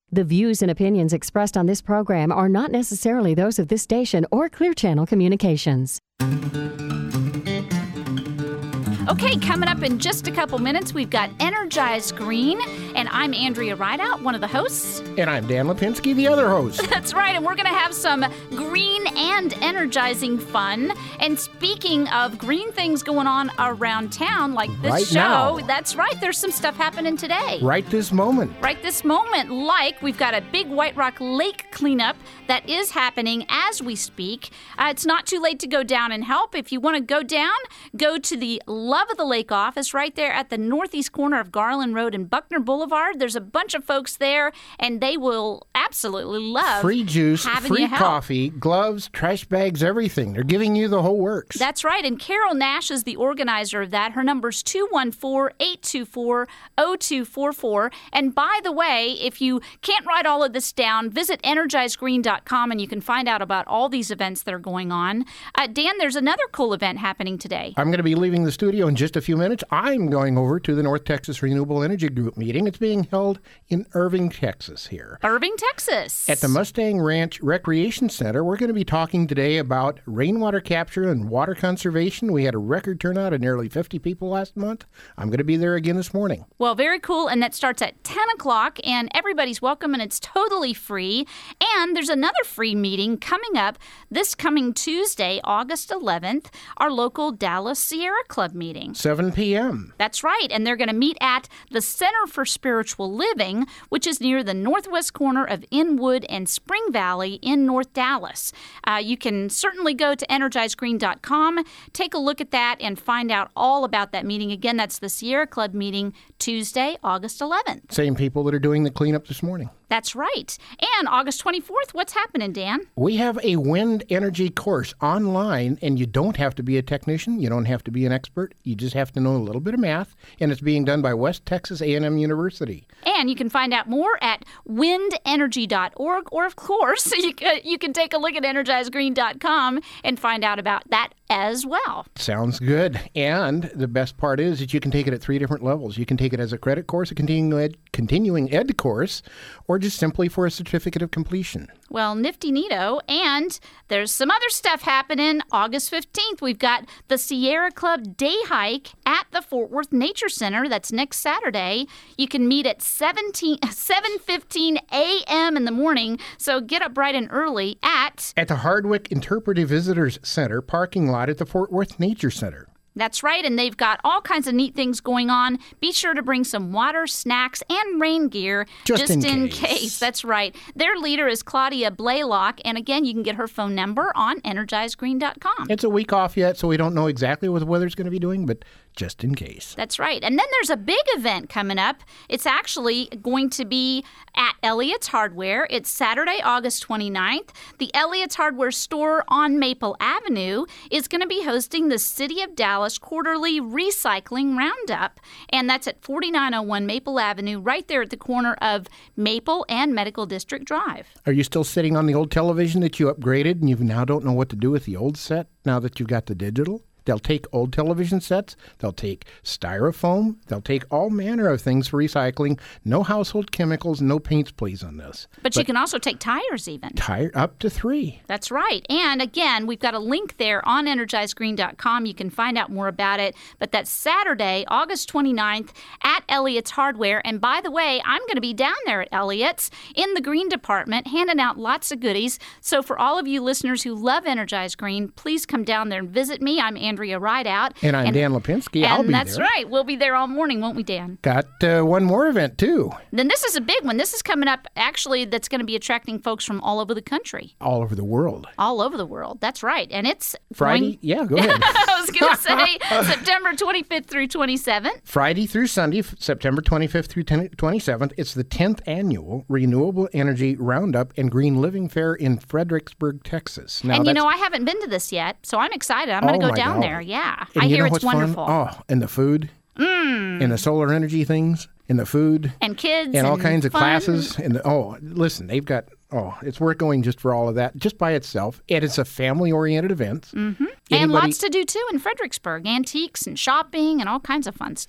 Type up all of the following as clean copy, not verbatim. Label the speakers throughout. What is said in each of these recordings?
Speaker 1: The views and opinions expressed on this program are not necessarily those of this station or Clear Channel Communications.
Speaker 2: Okay, coming up in just a couple minutes, we've got Energized Green, and I'm Andrea Rideout, one of the hosts.
Speaker 3: And I'm Dan Lipinski, the other host.
Speaker 2: That's right, and we're going to have some green and energizing fun. And speaking of green things going on around town, like this
Speaker 3: right
Speaker 2: show,
Speaker 3: now.
Speaker 2: That's right, there's some stuff happening today.
Speaker 3: Right this moment.
Speaker 2: Right this moment, like we've got a big White Rock Lake cleanup that is happening as we speak. It's not too late to go down and help. If you want to go down, go to the Love of the Lake office right there at the northeast corner of Garland Road and Buckner Boulevard. There's a bunch of folks there, and they will absolutely love
Speaker 3: free juice,
Speaker 2: having
Speaker 3: free
Speaker 2: you help.
Speaker 3: coffee, gloves, trash bags, everything. They're giving you the whole works.
Speaker 2: That's right, and Carol Nash is the organizer of that. Her number's 214-824-0244. And by the way, if you can't write all of this down, visit EnergizedGreen.com and you can find out about all these events that are going on. Dan, there's another cool event happening today.
Speaker 3: I'm going to be leaving the studio in just a few minutes. I'm going over to the North Texas Renewable Energy Group meeting. It's being held in Irving, Texas here.
Speaker 2: Irving, Texas.
Speaker 3: At the Mustang Ranch Recreation Center, we're going to be talking today about rainwater capture and water conservation. We had a record turnout of nearly 50 people last month. I'm going to be there again this morning.
Speaker 2: Well, very cool, and that starts at 10 o'clock, and everybody's welcome, and it's totally free. And there's another free meeting coming up this coming Tuesday, August 11th, our local Dallas Sierra Club meeting.
Speaker 3: 7 p.m.
Speaker 2: That's right, and they're going to meet at the Center for Spiritual Living, which is near the northwest corner of Inwood and Spring Valley in North Dallas. You can certainly go to EnergizedGreen.com, take a look at that, and find out all about that meeting. Again, that's the Sierra Club meeting, Tuesday, August 11th.
Speaker 3: Same people that are doing the cleanup this morning.
Speaker 2: That's right. And August 24th, what's happening, Dan?
Speaker 3: We have a wind energy course online, and you don't have to be a technician. You don't have to be an expert. You just have to know a little bit of math, and it's being done by West Texas A&M University.
Speaker 2: And you can find out more at windenergy.org, or, of course, you can take a look at EnergizedGreen.com and find out about that as well.
Speaker 3: Sounds good. And the best part is that you can take it at 3 different levels. You can take it as a credit course, a continuing ed course, or just simply for a certificate of completion.
Speaker 2: Well, nifty neato. And there's some other stuff happening. August 15th, we've got the Sierra Club Day Hike at the Fort Worth Nature Center. That's next Saturday. You can meet at 7:15 a.m. in the morning, so get up bright and early at
Speaker 3: the Hardwick Interpretive Visitors Center parking lot at the Fort Worth Nature Center.
Speaker 2: That's right, and they've got all kinds of neat things going on. Be sure to bring some water, snacks, and rain gear just in case. That's right. Their leader is Claudia Blaylock, and again, you can get her phone number on EnergizedGreen.com.
Speaker 3: It's a week off yet, so we don't know exactly what the weather's going to be doing, but just in case.
Speaker 2: That's right. And then there's a big event coming up. It's actually going to be at Elliott's Hardware. It's Saturday, August 29th. The Elliott's Hardware store on Maple Avenue is going to be hosting the City of Dallas Quarterly Recycling Roundup. And that's at 4901 Maple Avenue, right there at the corner of Maple and Medical District Drive.
Speaker 3: Are you still sitting on the old television that you upgraded and you now don't know what to do with the old set now that you've got the digital? They'll take old television sets, they'll take styrofoam, they'll take all manner of things for recycling. No household chemicals, no paints, please, on this.
Speaker 2: But you can also take tires even.
Speaker 3: Up to 3.
Speaker 2: That's right. And again, we've got a link there on EnergizedGreen.com. You can find out more about it. But that's Saturday, August 29th at Elliott's Hardware. And by the way, I'm going to be down there at Elliott's in the green department handing out lots of goodies. So for all of you listeners who love Energized Green, please come down there and visit me. I'm Andrea Rideout.
Speaker 3: And I'm Dan Lipinski. I'll be there.
Speaker 2: And that's right. We'll be there all morning, won't we, Dan?
Speaker 3: Got one more event, too.
Speaker 2: Then this is a big one. This is coming up, actually, that's going to be attracting folks from all over the country.
Speaker 3: All over the world.
Speaker 2: All over the world. That's right. And it's
Speaker 3: Friday? Yeah, go ahead.
Speaker 2: I was going to say September 25th through 27th.
Speaker 3: Friday through Sunday, September 25th through 27th. It's the 10th annual Renewable Energy Roundup and Green Living Fair in Fredericksburg, Texas. Now,
Speaker 2: and I haven't been to this yet, so I'm excited. I'm going to go down there. Yeah.
Speaker 3: And
Speaker 2: I hear it's wonderful.
Speaker 3: Fun? Oh, and the food. And the solar energy things. And the food.
Speaker 2: And kids.
Speaker 3: And all kinds of
Speaker 2: fun.
Speaker 3: classes. And listen, they've got, it's worth going just for all of that, just by itself. And it's a family-oriented event.
Speaker 2: Mm-hmm. And lots to do, too, in Fredericksburg. Antiques and shopping and all kinds of fun stuff.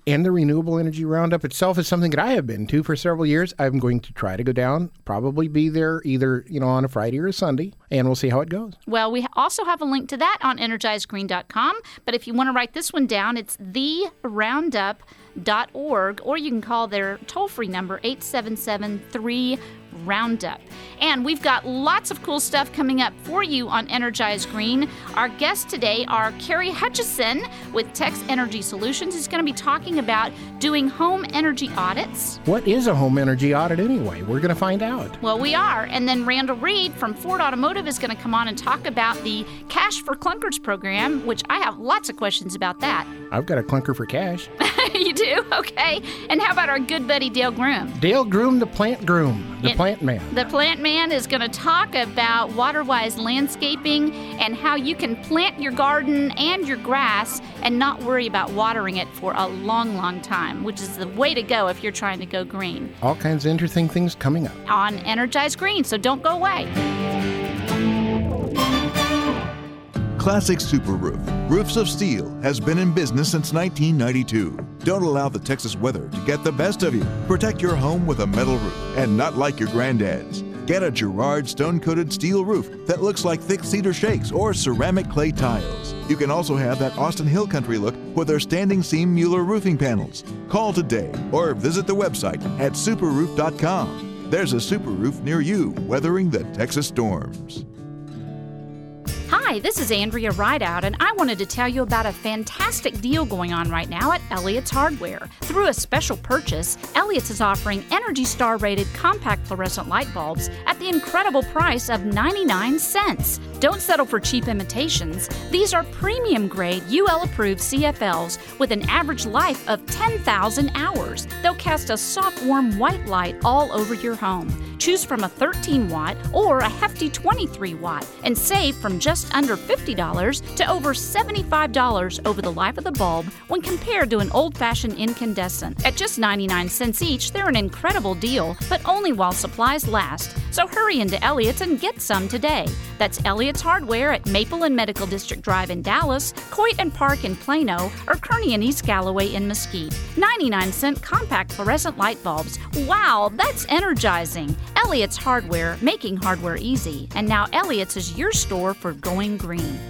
Speaker 3: And the Renewable Energy Roundup itself is something that I have been to for several years. I'm going to try to go down, probably be there either, on a Friday or a Sunday, and we'll see how it goes.
Speaker 2: Well, we also have a link to that on EnergizedGreen.com. But if you want to write this one down, it's theroundup.org, or you can call their toll-free number, 877-3-ROUNDUP. And we've got lots of cool stuff coming up for you on Energized Green. Our guests today are Carrie Hutchison with Tex Energy Solutions, who's going to be talking about doing home energy audits.
Speaker 3: What is a home energy audit anyway? We're going to find out.
Speaker 2: Well, we are. And then Randall Reed from Ford Automotive is going to come on and talk about the Cash for Clunkers program, which I have lots of questions about that.
Speaker 3: I've got a clunker for cash.
Speaker 2: You do? Okay. And how about our good buddy Dale Groom?
Speaker 3: Dale Groom, the plant man.
Speaker 2: The plant man is going to talk about water-wise landscaping and how you can plant your garden and your grass and not worry about watering it for a long, long time, which is the way to go if you're trying to go green.
Speaker 3: All kinds of interesting things coming up
Speaker 2: on Energized Green, so don't go away.
Speaker 4: Classic Super Roof, Roofs of Steel, has been in business since 1992. Don't allow the Texas weather to get the best of you. Protect your home with a metal roof, and not like your granddad's. Get a Girard stone-coated steel roof that looks like thick cedar shakes or ceramic clay tiles. You can also have that Austin Hill Country look with their standing seam Mueller roofing panels. Call today or visit the website at superroof.com. There's a super roof near you, weathering the Texas storms.
Speaker 2: Hi, this is Andrea Rideout, and I wanted to tell you about a fantastic deal going on right now at Elliott's Hardware. Through a special purchase, Elliott's is offering Energy Star rated compact fluorescent light bulbs at the incredible price of 99 cents. Don't settle for cheap imitations. These are premium grade UL approved CFLs with an average life of 10,000 hours. They'll cast a soft, warm white light all over your home. Choose from a 13 watt or a hefty 23 watt and save from just under $50 to over $75 over the life of the bulb when compared to an old-fashioned incandescent. At just 99 cents each, they're an incredible deal, but only while supplies last. So hurry into Elliott's and get some today. That's Elliott's Hardware at Maple and Medical District Drive in Dallas, Coit and Park in Plano, or Kearney and East Galloway in Mesquite. 99-cent compact fluorescent light bulbs. Wow, that's energizing. Elliott's Hardware, making hardware easy. And now Elliott's is your store for going green.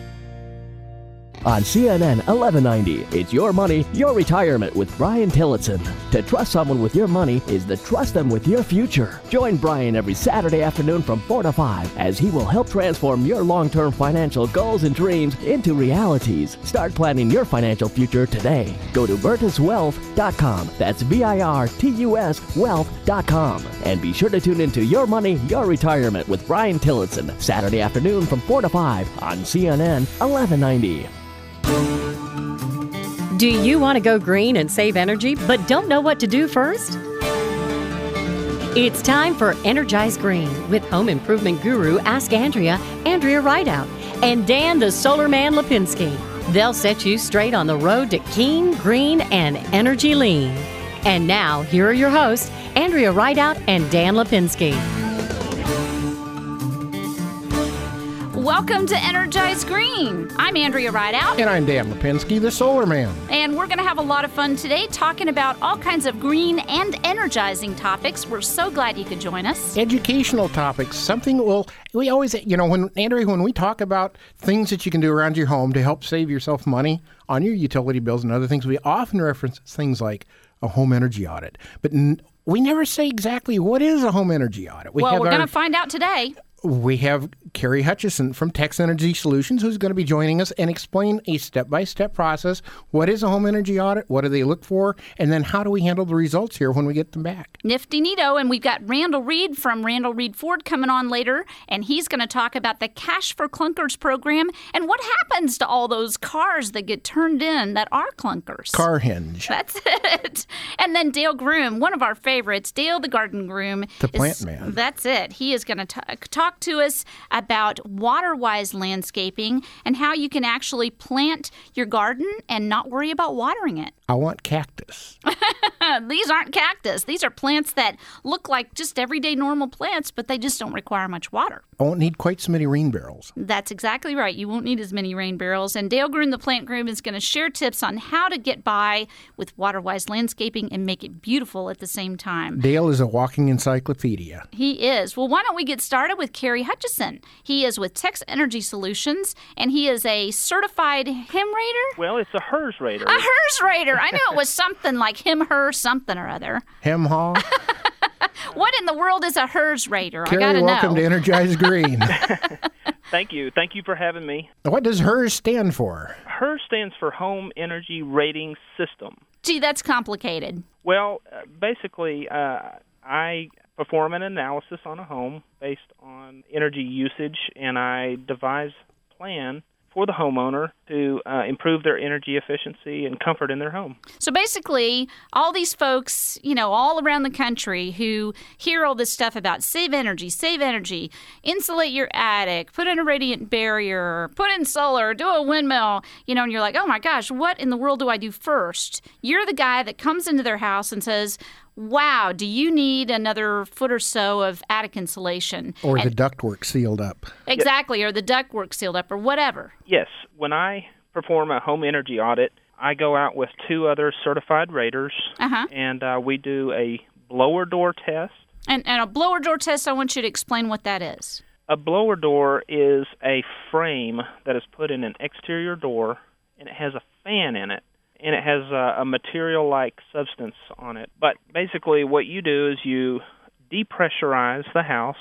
Speaker 5: On CNN 1190, it's your money, your retirement with Brian Tillotson. To trust someone with your money is to trust them with your future. Join Brian every Saturday afternoon from 4 to 5 as he will help transform your long-term financial goals and dreams into realities. Start planning your financial future today. Go to virtuswealth.com. That's VIRTUS wealth.com. And be sure to tune into Your Money, Your Retirement with Brian Tillotson, Saturday afternoon from 4 to 5 on CNN 1190.
Speaker 1: Do you want to go green and save energy, but don't know what to do first? It's time for Energized Green with home improvement guru Ask Andrea Rideout, and Dan the Solar Man Lipinski. They'll set you straight on the road to keen, green, and energy lean. And now, here are your hosts, Andrea Rideout and Dan Lipinski.
Speaker 2: Welcome to Energized Green. I'm Andrea Rideout.
Speaker 3: And I'm Dan Lipinski, the Solar Man.
Speaker 2: And we're going to have a lot of fun today talking about all kinds of green and energizing topics. We're so glad you could join us.
Speaker 3: Educational topics, something we always, when we talk about things that you can do around your home to help save yourself money on your utility bills and other things, we often reference things like a home energy audit. But we never say exactly what is a home energy audit.
Speaker 2: We're going to find out today.
Speaker 3: We have Carrie Hutchison from Tex Energy Solutions who's going to be joining us and explain a step-by-step process. What is a home energy audit? What do they look for? And then how do we handle the results here when we get them back?
Speaker 2: Nifty neato. And we've got Randall Reed from Randall Reed Ford coming on later, and he's going to talk about the Cash for Clunkers program and what happens to all those cars that get turned in that are clunkers.
Speaker 3: Car hinge.
Speaker 2: That's it. And then Dale Groom, one of our favorites, Dale the Garden Groom.
Speaker 3: The plant man.
Speaker 2: That's it. He is going to talk to us about water-wise landscaping and how you can actually plant your garden and not worry about watering it.
Speaker 3: I want cactus.
Speaker 2: These aren't cactus. These are plants that look like just everyday normal plants, but they just don't require much water.
Speaker 3: I won't need quite so many rain barrels.
Speaker 2: That's exactly right. You won't need as many rain barrels. And Dale Gruen, the plant groom, is going to share tips on how to get by with water-wise landscaping and make it beautiful at the same time.
Speaker 3: Dale is a walking encyclopedia.
Speaker 2: He is. Well, why don't we get started with Kerry Hutchison? He is with Tex Energy Solutions, and he is a certified him rater?
Speaker 6: Well, it's a HERS rater.
Speaker 2: A HERS rater. I knew it was something like him, her, something or other.
Speaker 3: Hem haw.
Speaker 2: What in the world is a HERS rater?
Speaker 3: Kerry,
Speaker 2: I got to know.
Speaker 3: welcome to Energize Green.
Speaker 6: Thank you. Thank you for having me.
Speaker 3: What does HERS stand for?
Speaker 6: HERS stands for Home Energy Rating System.
Speaker 2: Gee, that's complicated.
Speaker 6: Well, basically, I perform an analysis on a home based on energy usage, and I devise a plan for the homeowner to improve their energy efficiency and comfort in their home.
Speaker 2: So basically, all these folks, all around the country who hear all this stuff about save energy, insulate your attic, put in a radiant barrier, put in solar, do a windmill, and you're like, oh my gosh, what in the world do I do first? You're the guy that comes into their house and says, wow, do you need another foot or so of attic insulation?
Speaker 3: Or the ductwork sealed up.
Speaker 2: Exactly, or the ductwork sealed up, or whatever.
Speaker 6: Yes. When I perform a home energy audit, I go out with 2 other certified raters, and we do a blower door test.
Speaker 2: And a blower door test, I want you to explain what that is.
Speaker 6: A blower door is a frame that is put in an exterior door, and it has a fan in it. And it has a material-like substance on it. But basically what you do is you depressurize the house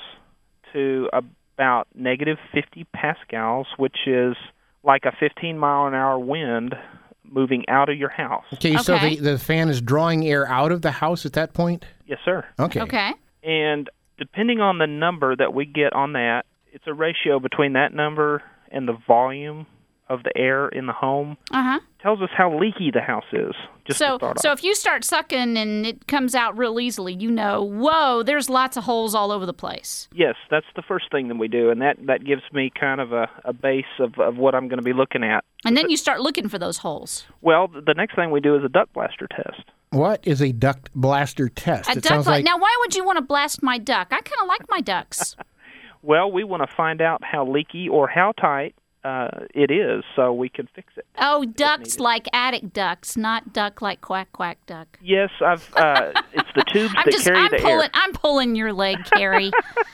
Speaker 6: to about negative 50 pascals, which is like a 15-mile-an-hour wind moving out of your house.
Speaker 3: Okay, so the fan is drawing air out of the house at that point?
Speaker 6: Yes, sir.
Speaker 2: Okay.
Speaker 6: And depending on the number that we get on that, it's a ratio between that number and the volume of the air in the home. Tells us how leaky the house is.
Speaker 2: So if you start sucking and it comes out real easily, whoa, there's lots of holes all over the place.
Speaker 6: Yes, that's the first thing that we do, and that gives me kind of a base of what I'm going to be looking at.
Speaker 2: And then you start looking for those holes.
Speaker 6: Well, the next thing we do is a duct blaster test.
Speaker 3: What is a duct blaster test?
Speaker 2: Now, why would you want to blast my duct? I kind of like my ducts.
Speaker 6: Well, we want to find out how leaky or how tight it is, so we can fix it.
Speaker 2: Oh, ducts like attic ducts, not duck like quack quack duck.
Speaker 6: Yes, it's the tubes that carry the air.
Speaker 2: I'm pulling your leg, Kerry.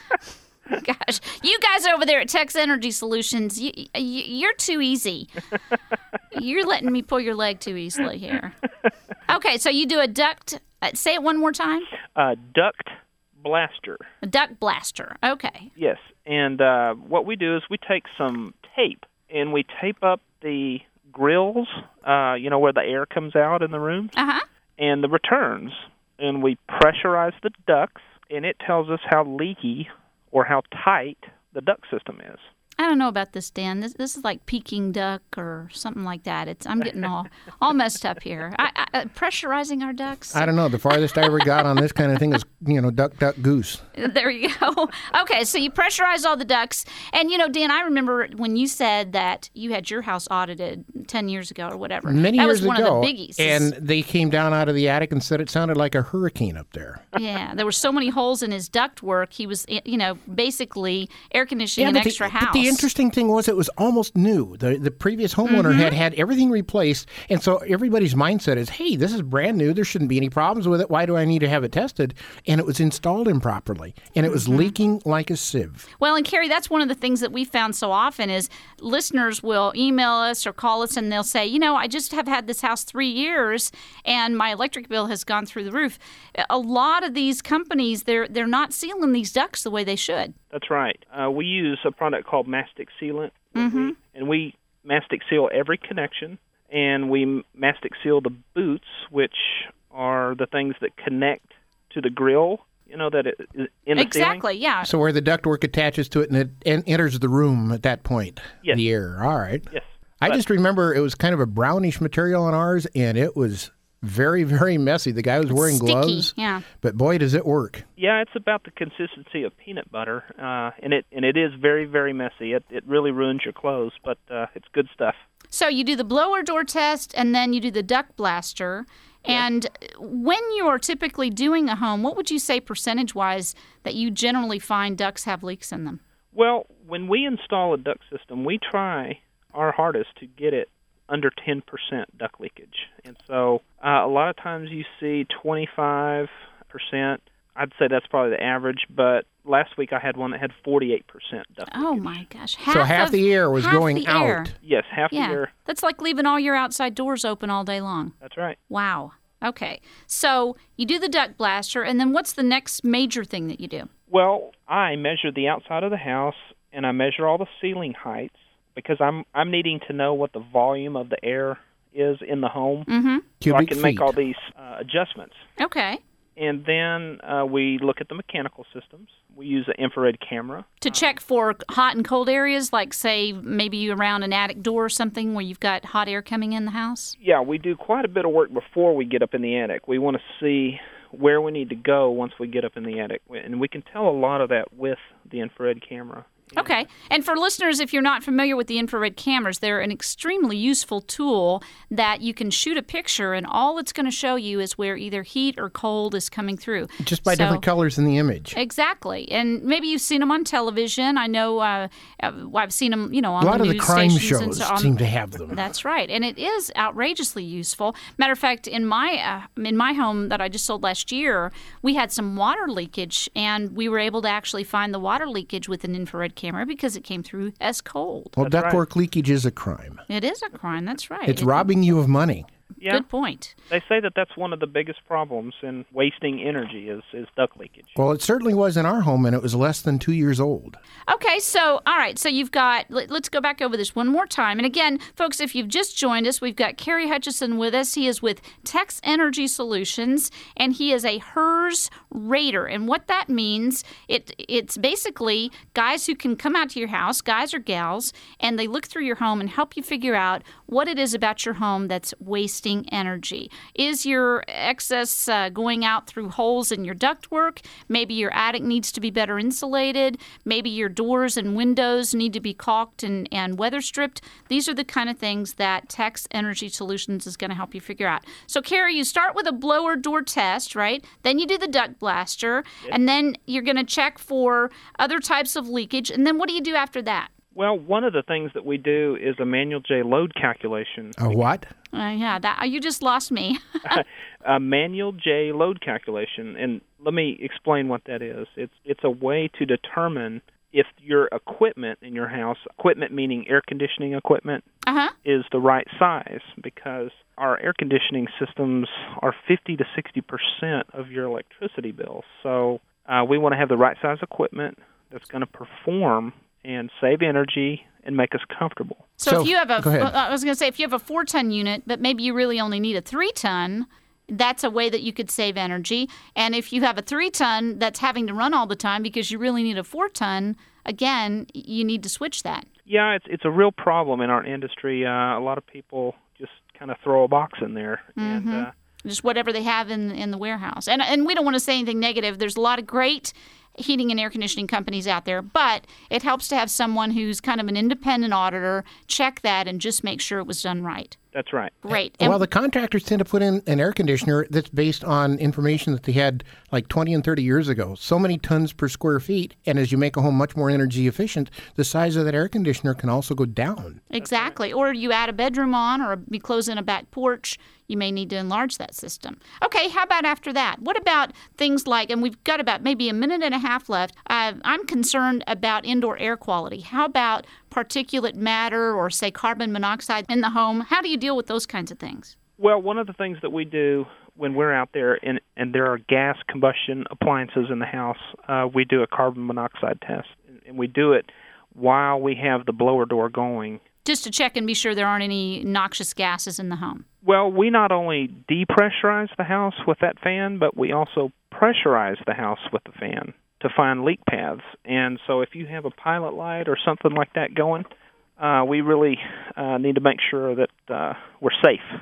Speaker 2: Gosh, you guys over there at Tex Energy Solutions, you're too easy. You're letting me pull your leg too easily here. Okay, so you do a duct. Say it one more time.
Speaker 6: Duct blaster.
Speaker 2: A duct blaster. Okay.
Speaker 6: Yes, and what we do is we take some tape, and we tape up the grills, where the air comes out in the rooms, and the returns, and we pressurize the ducts, and it tells us how leaky or how tight the duct system is.
Speaker 2: I don't know about this, Dan. This is like Peking duck or something like that. I'm getting all messed up here. Pressurizing our ducts.
Speaker 3: I don't know. The farthest I ever got on this kind of thing is, duck, duck, goose.
Speaker 2: There you go. Okay, so you pressurize all the ducts. And, Dan, I remember when you said that you had your house audited 10 years ago or whatever.
Speaker 3: Many years ago.
Speaker 2: That was one of the biggies.
Speaker 3: And they came down out of the attic and said it sounded like a hurricane up there.
Speaker 2: Yeah, there were so many holes in his ductwork. He was, basically air conditioning an extra house.
Speaker 3: But the interesting thing was it was almost new. The previous homeowner had everything replaced, and so everybody's mindset is, hey, this is brand new. There shouldn't be any problems with it. Why do I need to have it tested? And it was installed improperly, and it was leaking like a sieve.
Speaker 2: Well, and Kerry, that's one of the things that we found so often is listeners will email us or call us, and they'll say, I just have had this house 3 years, and my electric bill has gone through the roof. A lot of these companies, they're not sealing these ducts the way they should.
Speaker 6: That's right. We use a product called Mastic Sealant, and we mastic seal every connection, and we mastic seal the boots, which are the things that connect to the grill, that it is in the ceiling.
Speaker 2: Exactly, yeah.
Speaker 3: So where the ductwork attaches to it and it enters the room at that point,
Speaker 6: yes.
Speaker 3: The air. All right.
Speaker 6: Yes.
Speaker 3: I just remember it was kind of a brownish material on ours, and it was very, very messy. The guy was wearing
Speaker 2: Sticky,
Speaker 3: gloves,
Speaker 2: yeah.
Speaker 3: but boy, does it work.
Speaker 6: Yeah, it's about the consistency of peanut butter, and it is very, very messy. It really ruins your clothes, but it's good stuff.
Speaker 2: So you do the blower door test, and then you do the duct blaster. And when you're typically doing a home, what would you say percentage-wise that you generally find ducts have leaks in them?
Speaker 6: Well, when we install a duct system, we try our hardest to get it under 10% duct leakage. And so a lot of times you see 25%. I'd say that's probably the average, but last week I had one that had 48% duct
Speaker 2: Oh,
Speaker 6: leakage.
Speaker 2: my gosh.
Speaker 3: So half the air was going
Speaker 2: the air.
Speaker 3: out.
Speaker 6: Yes, half the
Speaker 2: Yeah,
Speaker 6: year.
Speaker 2: that's like leaving all your outside doors open all day long.
Speaker 6: That's right.
Speaker 2: Wow. Okay. So you do the duct blaster, and then what's the next major thing that you do?
Speaker 6: Well, I measure the outside of the house, and I measure all the ceiling heights because I'm needing to know what the volume of the air is in the home, so I
Speaker 3: Cubic
Speaker 6: can make
Speaker 3: feet.
Speaker 6: all these adjustments.
Speaker 2: Okay.
Speaker 6: And then we look at the mechanical systems. We use an infrared camera.
Speaker 2: To check for hot and cold areas, like, say, maybe around an attic door or something where you've got hot air coming in the house?
Speaker 6: Yeah, we do quite a bit of work before we get up in the attic. We want to see where we need to go once we get up in the attic. And we can tell a lot of that with the infrared camera.
Speaker 2: Okay. And for listeners, if you're not familiar with the infrared cameras, they're an extremely useful tool that you can shoot a picture, and all it's going to show you is where either heat or cold is coming through.
Speaker 3: Just by
Speaker 2: So-
Speaker 3: different colors in the image.
Speaker 2: Exactly. And maybe you've seen them on television. I know I've seen them, on
Speaker 3: A lot
Speaker 2: the
Speaker 3: of the
Speaker 2: news
Speaker 3: crime
Speaker 2: stations and
Speaker 3: shows
Speaker 2: so on.
Speaker 3: seem to have them.
Speaker 2: That's right, and it is outrageously useful. Matter of fact, in my home that I just sold last year, we had some water leakage, and we were able to actually find the water leakage with an infrared camera because it came through as cold.
Speaker 3: Well,
Speaker 6: That's
Speaker 3: ductwork leakage is a crime.
Speaker 2: It is a crime. That's right.
Speaker 3: It's robbing you of money.
Speaker 6: Yeah,
Speaker 2: Good point.
Speaker 6: they say that that's one of the biggest problems in wasting energy is duct leakage.
Speaker 3: Well, it certainly was in our home, and it was less than 2 years old.
Speaker 2: Okay, so, all right, so you've got, let's go back over this one more time. And again, folks, if you've just joined us, we've got Kerry Hutchison with us. He is with Tex Energy Solutions, and he is a HERS rater. And what that means, it's basically guys who can come out to your house, guys or gals, and they look through your home and help you figure out what it is about your home that's wasting energy. Is your excess going out through holes in your ductwork? Maybe your attic needs to be better insulated. Maybe your doors and windows need to be caulked and weather stripped. These are the kind of things that Tex Energy Solutions is going to help you figure out. So, Kerry, you start with a blower door test, right? Then you do the duct blaster, and then you're going to check for other types of leakage. And then what do you do after that?
Speaker 6: Well, one of the things that we do is a manual J load calculation.
Speaker 3: A what?
Speaker 2: You just lost me.
Speaker 6: A manual J load calculation, and let me explain what that is. It's a way to determine if your equipment in your house, equipment meaning air conditioning equipment, is the right size, because our air conditioning systems are 50 to 60% of your electricity bill. So we want to have the right size equipment that's going to perform and save energy and make us comfortable.
Speaker 2: So if you have
Speaker 3: go ahead.
Speaker 2: I was going to say, if you have a 4-ton unit, but maybe you really only need a 3-ton, that's a way that you could save energy. And if you have a 3-ton that's having to run all the time because you really need a 4-ton, again, you need to switch that.
Speaker 6: Yeah, it's a real problem in our industry. A lot of people just kind of throw a box in there. And
Speaker 2: Just whatever they have in the warehouse. And we don't want to say anything negative. There's a lot of great heating and air conditioning companies out there, but it helps to have someone who's kind of an independent auditor check that and just make sure it was done right.
Speaker 6: that's right.
Speaker 2: Great.
Speaker 3: Well, the contractors tend to put in an air conditioner that's based on information that they had like 20 and 30 years ago. So many tons per square feet, and as you make a home much more energy efficient, the size of that air conditioner can also go down.
Speaker 2: Exactly. Or you add a bedroom on, or you close in a back porch, you may need to enlarge that system. Okay, how about after that? What about things like, and we've got about maybe a minute and a half left, I'm concerned about indoor air quality. How about particulate matter or, say, carbon monoxide in the home? How do you deal with those kinds of things?
Speaker 6: Well, one of the things that we do when we're out there and there are gas combustion appliances in the house, we do a carbon monoxide test. And we do it while we have the blower door going.
Speaker 2: Just to check and be sure there aren't any noxious gases in the home.
Speaker 6: Well, we not only depressurize the house with that fan, but we also pressurize the house with the fan to find leak paths. And so if you have a pilot light or something like that going, we really need to make sure that we're safe.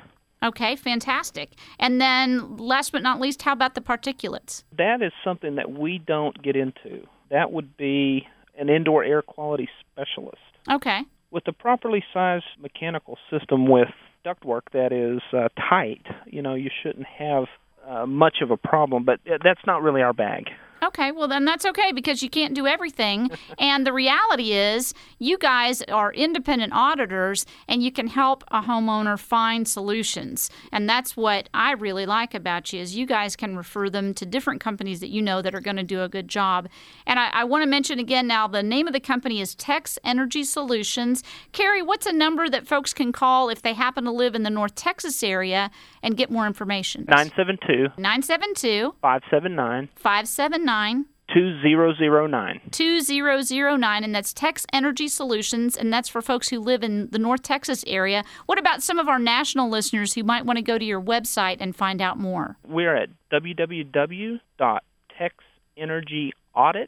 Speaker 2: Okay, fantastic. And then last but not least, how about the particulates?
Speaker 6: That is something that we don't get into. That would be an indoor air quality specialist.
Speaker 2: Okay.
Speaker 6: With a properly sized mechanical system with ductwork that is tight, you shouldn't have much of a problem, but that's not really our bag.
Speaker 2: Okay, well then that's okay because you can't do everything. And the reality is you guys are independent auditors and you can help a homeowner find solutions. And that's what I really like about you is you guys can refer them to different companies that you know that are going to do a good job. And I want to mention again now the name of the company is Tex Energy Solutions. Carrie, what's a number that folks can call if they happen to live in the North Texas area and get more information?
Speaker 6: 972 579 2009.
Speaker 2: 2009, and that's Tex Energy Solutions, and that's for folks who live in the North Texas area. What about some of our national listeners who might want to go to your website and find out more?
Speaker 6: We're at www.texenergyaudit.org.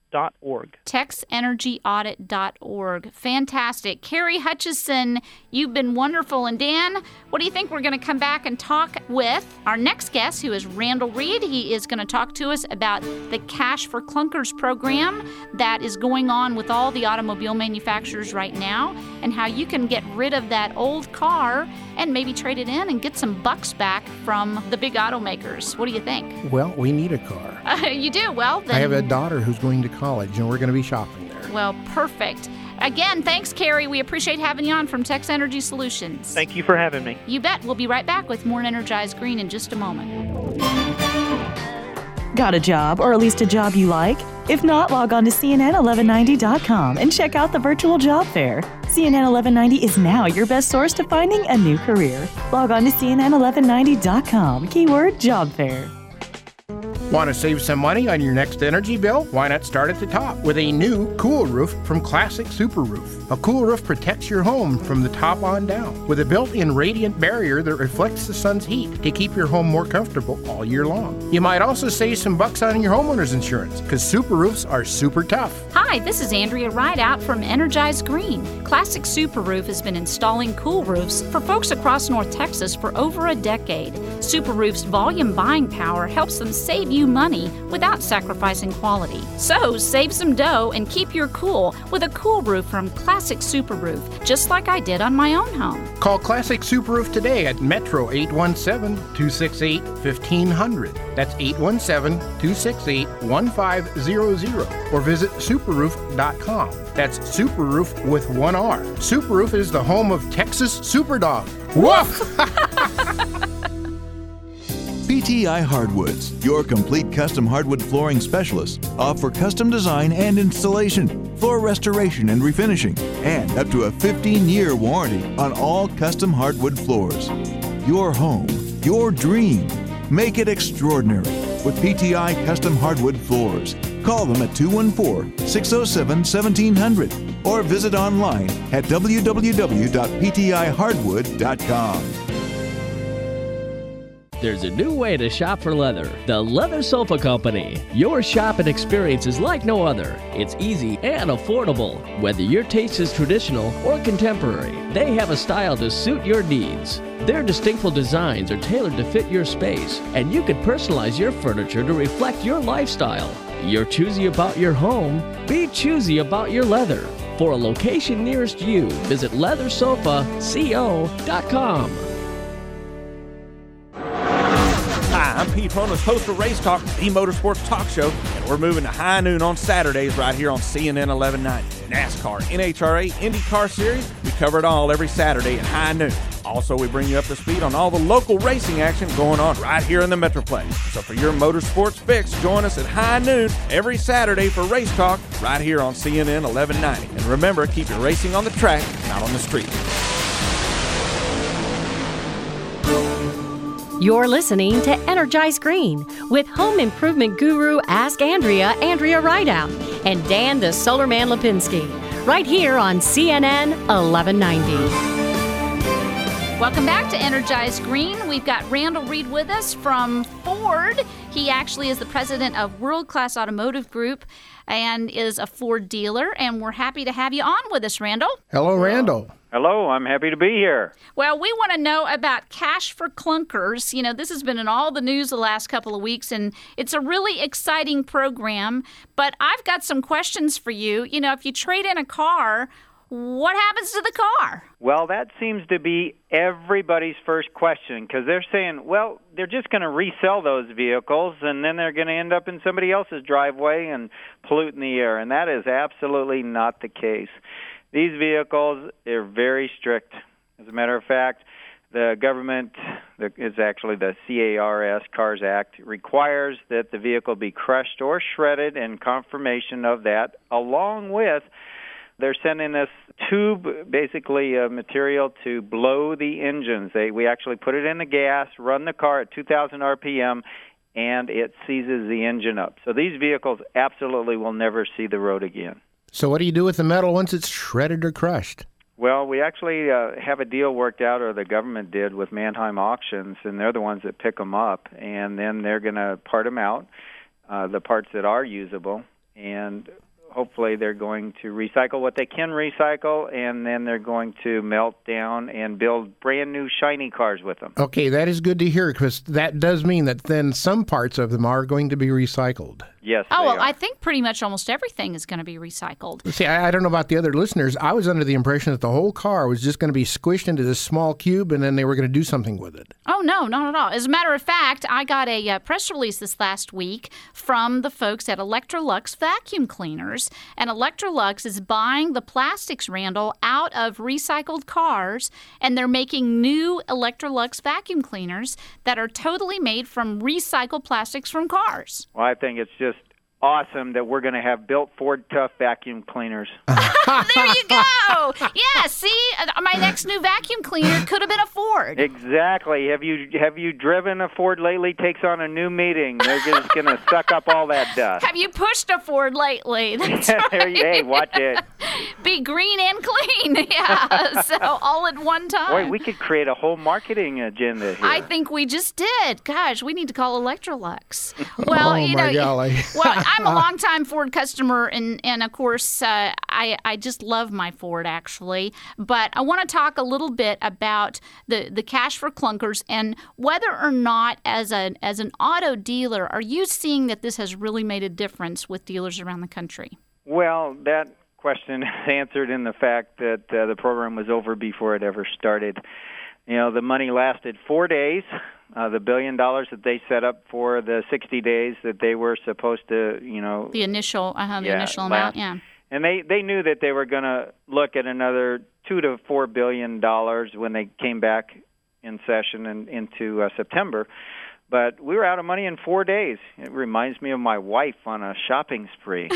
Speaker 2: TexEnergyAudit.org. Fantastic. Carrie Hutchison, you've been wonderful. And Dan, what do you think? We're going to come back and talk with our next guest, who is Randall Reed. He is going to talk to us about the Cash for Clunkers program that is going on with all the automobile manufacturers right now, and how you can get rid of that old car and maybe trade it in and get some bucks back from the big automakers. What do you think?
Speaker 3: Well, we need a car.
Speaker 2: You do? Well, then...
Speaker 3: I have a daughter who's going to college, and we're going to be shopping there.
Speaker 2: Well, perfect. Again, thanks, Carrie. We appreciate having you on from Tex Energy Solutions.
Speaker 6: Thank you for having me.
Speaker 2: You bet. We'll be right back with more Energized Green in just a moment.
Speaker 7: Got a job, or at least a job you like? If not, log on to CNN1190.com and check out the virtual job fair. CNN 1190 is now your best source to finding a new career. Log on to CNN1190.com, keyword job fair.
Speaker 3: Want to save some money on your next energy bill? Why not start at the top with a new Cool Roof from Classic Super Roof? A Cool Roof protects your home from the top on down with a built-in radiant barrier that reflects the sun's heat to keep your home more comfortable all year long. You might also save some bucks on your homeowner's insurance because Super Roofs are super tough.
Speaker 2: Hi, this is Andrea Rideout from Energized Green. Classic Super Roof has been installing cool roofs for folks across North Texas for over a decade. Super Roof's volume buying power helps them save you money without sacrificing quality. So save some dough and keep your cool with a cool roof from Classic Super Roof, just like I did on my own home.
Speaker 3: Call Classic Super Roof today at Metro 817-268-1500. That's 817-268-1500. Or visit superroof.com. That's Superroof with one R. Superroof is the home of Texas Superdog. Woof!
Speaker 4: PTI Hardwoods, your complete custom hardwood flooring specialist, offer custom design and installation, floor restoration and refinishing, and up to a 15-year warranty on all custom hardwood floors. Your home, your dream. Make it extraordinary with PTI Custom Hardwood Floors. Call them at 214-607-1700 or visit online at www.ptihardwood.com.
Speaker 5: There's a new way to shop for leather. The Leather Sofa Company. Your shopping experience is like no other. It's easy and affordable. Whether your taste is traditional or contemporary, they have a style to suit your needs. Their distinctful designs are tailored to fit your space, and you can personalize your furniture to reflect your lifestyle. You're choosy about your home. Be choosy about your leather. For a location nearest you, visit leathersofaco.com.
Speaker 8: Hi, I'm Pete Ronas, host of Race Talk, the motorsports talk show, and we're moving to high noon on Saturdays right here on CNN 1190. NASCAR, NHRA, IndyCar Series, we cover it all every Saturday at high noon. Also, we bring you up to speed on all the local racing action going on right here in the Metroplex. So for your motorsports fix, join us at high noon every Saturday for Race Talk right here on CNN 1190. And remember, keep your racing on the track, not on the street.
Speaker 1: You're listening to Energize Green with home improvement guru Ask Andrea Rideout, and Dan the Solar Man Lipinski, right here on CNN 1190.
Speaker 2: Welcome back to Energize Green. We've got Randall Reed with us from Ford. He actually is the president of World Class Automotive Group and is a Ford dealer, and we're happy to have you on with us, Randall.
Speaker 3: Hello, Randall.
Speaker 9: Hello, I'm happy to be here.
Speaker 2: Well, we want to know about Cash for Clunkers. You know, this has been in all the news the last couple of weeks, and it's a really exciting program. But I've got some questions for you. You know, if you trade in a car, what happens to the car?
Speaker 9: Well, that seems to be everybody's first question, because they're saying, well, they're just going to resell those vehicles, and then they're going to end up in somebody else's driveway and polluting the air. And that is absolutely not the case. These vehicles are very strict. As a matter of fact, the government, it's actually the CARS Act, requires that the vehicle be crushed or shredded in confirmation of that, along with they're sending us tube, basically material to blow the engines. We actually put it in the gas, run the car at 2,000 RPM, and it seizes the engine up. So these vehicles absolutely will never see the road again.
Speaker 3: So what do you do with the metal once it's shredded or crushed?
Speaker 9: Well, we actually have a deal worked out, or the government did, with Mannheim Auctions, and they're the ones that pick them up, and then they're going to part them out, the parts that are usable, and hopefully they're going to recycle what they can recycle, and then they're going to melt down and build brand new shiny cars with them.
Speaker 3: Okay, that is good to hear, because that does mean that then some parts of them are going to be recycled.
Speaker 9: Yes.
Speaker 2: Oh, well, I think pretty much almost everything is going to be recycled.
Speaker 3: See, I don't know about the other listeners. I was under the impression that the whole car was just going to be squished into this small cube, and then they were going to do something with it.
Speaker 2: Oh, no, not at all. As a matter of fact, I got a press release this last week from the folks at Electrolux Vacuum Cleaners, and Electrolux is buying the plastics, Randall, out of recycled cars, and they're making new Electrolux vacuum cleaners that are totally made from recycled plastics from cars.
Speaker 9: Well, I think it's just awesome that we're going to have built Ford Tough vacuum cleaners.
Speaker 2: There you go. Yeah, see, my next new vacuum cleaner could have been a Ford.
Speaker 9: Exactly. Have you driven a Ford lately? Takes on a new meeting. They're just going to suck up all that dust.
Speaker 2: Have you pushed a Ford lately? That's right.
Speaker 9: Hey, watch it.
Speaker 2: Be green and clean. Yeah, so all at one time.
Speaker 9: Boy, we could create a whole marketing agenda here.
Speaker 2: I think we just did. Gosh, we need to call Electrolux. Well,
Speaker 3: golly.
Speaker 2: Well, I'm a longtime Ford customer, and of course, I just love my Ford, actually. But I want to talk a little bit about the Cash for Clunkers and whether or not, as an auto dealer, are you seeing that this has really made a difference with dealers around the country?
Speaker 9: Well, that question is answered in the fact that the program was over before it ever started. You know, the money lasted 4 days. The $1 billion that they set up for the 60 days that they were supposed to,
Speaker 2: the initial amount, yeah.
Speaker 9: And they knew that they were going to look at another $2 to $4 billion when they came back in session and into September. But we were out of money in 4 days. It reminds me of my wife on a shopping spree.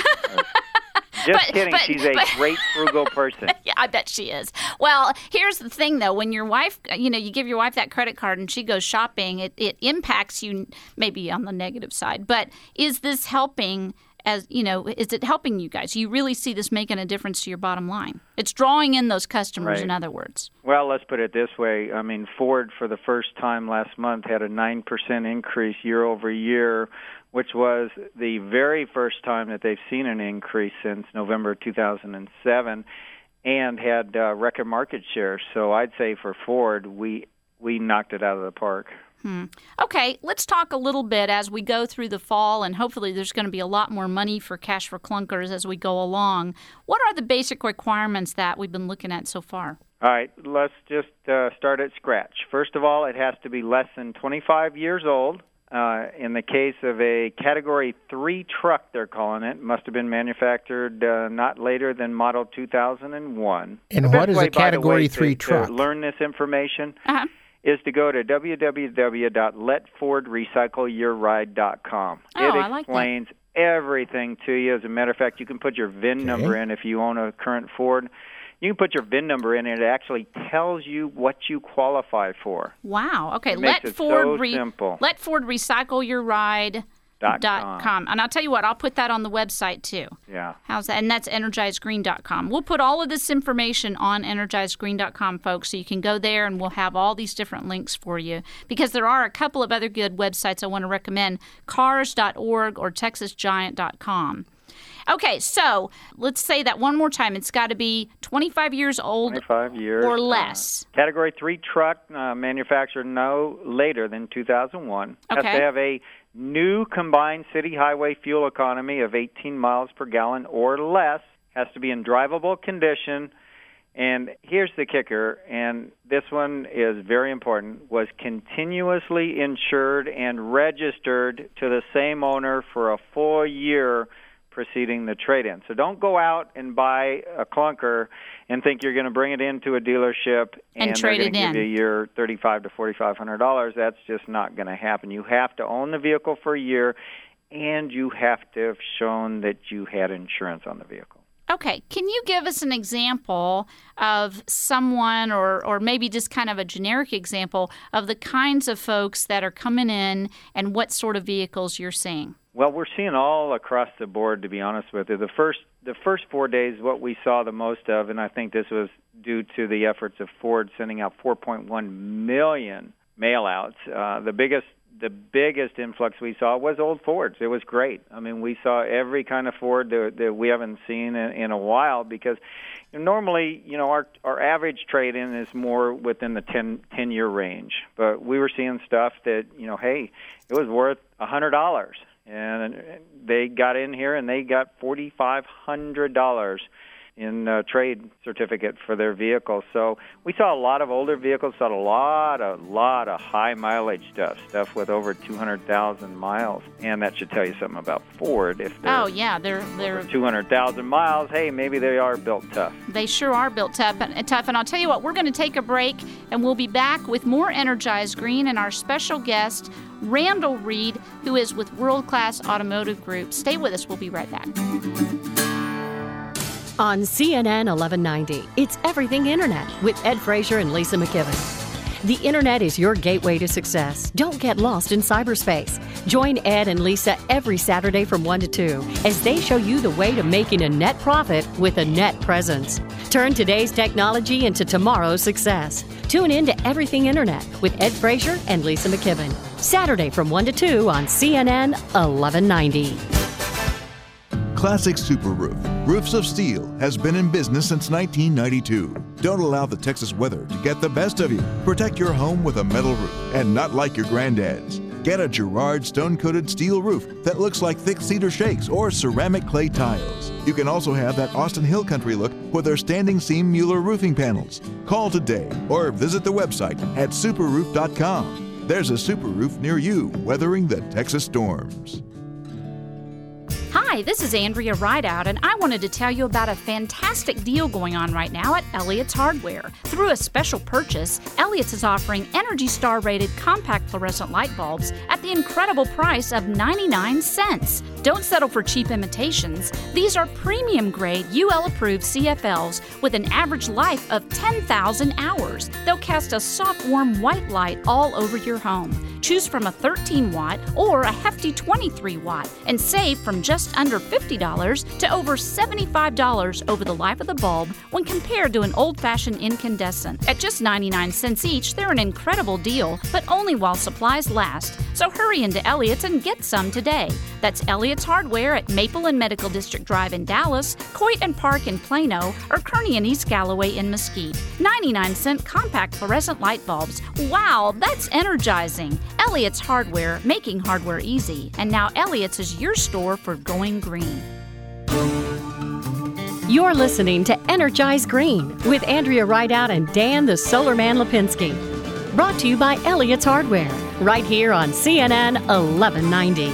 Speaker 9: Just kidding. She's a great frugal person.
Speaker 2: Yeah, I bet she is. Well, here's the thing, though. When your wife, you give your wife that credit card and she goes shopping, it impacts you maybe on the negative side. But is this helping, is it helping you guys? You really see this making a difference to your bottom line? It's drawing in those customers,
Speaker 9: right.
Speaker 2: In other words.
Speaker 9: Well, let's put it this way. I mean, Ford, for the first time last month, had a 9% increase year over year, which was the very first time that they've seen an increase since November 2007, and had record market share. So I'd say for Ford, we knocked it out of the park.
Speaker 2: Okay, let's talk a little bit as we go through the fall, and hopefully there's going to be a lot more money for Cash for Clunkers as we go along. What are the basic requirements that we've been looking at so far?
Speaker 9: All right, let's just start at scratch. First of all, it has to be less than 25 years old. In the case of a Category 3 truck, they're calling it, must have been manufactured not later than model 2001.
Speaker 3: And what is a Category 3 truck?
Speaker 9: To learn this information is to go to www.letfordrecycleyourride.com. It explains everything to you. As a matter of fact, you can put your VIN number in if you own a current Ford. You can put your VIN number in, and it actually tells you what you qualify for.
Speaker 2: Wow. Okay.
Speaker 9: Simple.
Speaker 2: LetFordRecycleYourRide.com. And I'll tell you what, I'll put that on the website, too.
Speaker 9: Yeah.
Speaker 2: How's that? And that's EnergizedGreen.com. We'll put all of this information on EnergizedGreen.com, folks, so you can go there, and we'll have all these different links for you. Because there are a couple of other good websites I want to recommend, cars.org or TexasGiant.com. Okay, so let's say that one more time. It's got to be 25 years old
Speaker 9: 25 years
Speaker 2: or less.
Speaker 9: Category 3 truck, manufactured no later than 2001.
Speaker 2: Okay.
Speaker 9: Has to have a new combined city highway fuel economy of 18 miles per gallon or less. Has to be in drivable condition. And here's the kicker, and this one is very important, was continuously insured and registered to the same owner for a full year preceding the trade-in. So don't go out and buy a clunker and think you're going to bring it into a dealership and they're going to give you your $3,500 to $4,500. That's just not going to happen. You have to own the vehicle for a year, and you have to have shown that you had insurance on the vehicle.
Speaker 2: Okay, can you give us an example of someone or maybe just kind of a generic example of the kinds of folks that are coming in and what sort of vehicles you're seeing?
Speaker 9: Well, we're seeing all across the board, to be honest with you. The first 4 days, what we saw the most of, and I think this was due to the efforts of Ford sending out 4.1 million mail-outs, the biggest influx we saw was old Fords. It was great. I mean, we saw every kind of Ford that we haven't seen in a while because normally, our average trade-in is more within the 10-year range. But we were seeing stuff that, hey, it was worth $100. And they got in here and they got $4,500 in trade certificate for their vehicles. So we saw a lot of older vehicles, saw a lot of high mileage stuff with over 200,000 miles. And that should tell you something about Ford. If they're 200,000 miles, hey, maybe they are built tough.
Speaker 2: They sure are built tough. And I'll tell you what, we're going to take a break and we'll be back with more Energized Green and our special guest, Randall Reed, who is with World Class Automotive Group. Stay with us. We'll be right back.
Speaker 1: On CNN 1190, it's Everything Internet with Ed Frazier and Lisa McKibben. The Internet is your gateway to success. Don't get lost in cyberspace. Join Ed and Lisa every Saturday from 1 to 2 as they show you the way to making a net profit with a net presence. Turn today's technology into tomorrow's success. Tune in to Everything Internet with Ed Frazier and Lisa McKibben. Saturday from 1 to 2 on CNN 1190.
Speaker 4: Classic Super Roof, Roofs of Steel, has been in business since 1992. Don't allow the Texas weather to get the best of you. Protect your home with a metal roof and not like your granddad's. Get a Girard stone-coated steel roof that looks like thick cedar shakes or ceramic clay tiles. You can also have that Austin Hill Country look with our standing seam Mueller roofing panels. Call today or visit the website at superroof.com. There's a super roof near you weathering the Texas storms.
Speaker 2: Hi, this is Andrea Rideout, and I wanted to tell you about a fantastic deal going on right now at Elliott's Hardware. Through a special purchase, Elliott's is offering Energy Star rated compact fluorescent light bulbs at the incredible price of 99 cents. Don't settle for cheap imitations. These are premium grade UL approved CFLs with an average life of 10,000 hours. They'll cast a soft, warm white light all over your home. Choose from a 13-watt or a hefty 23-watt and save from just under $50 to over $75 over the life of the bulb when compared to an old-fashioned incandescent. At just 99 cents each, they're an incredible deal, but only while supplies last. So hurry into Elliott's and get some today. That's Elliott's Hardware at Maple and Medical District Drive in Dallas, Coit and Park in Plano, or Kearney and East Galloway in Mesquite. 99-cent compact fluorescent light bulbs. Wow, that's energizing. Elliott's Hardware, making hardware easy. And now Elliott's is your store for going green.
Speaker 1: You're listening to Energize Green with Andrea Rideout and Dan the Solar Man Lipinski. Brought to you by Elliott's Hardware, right here on CNN 1190.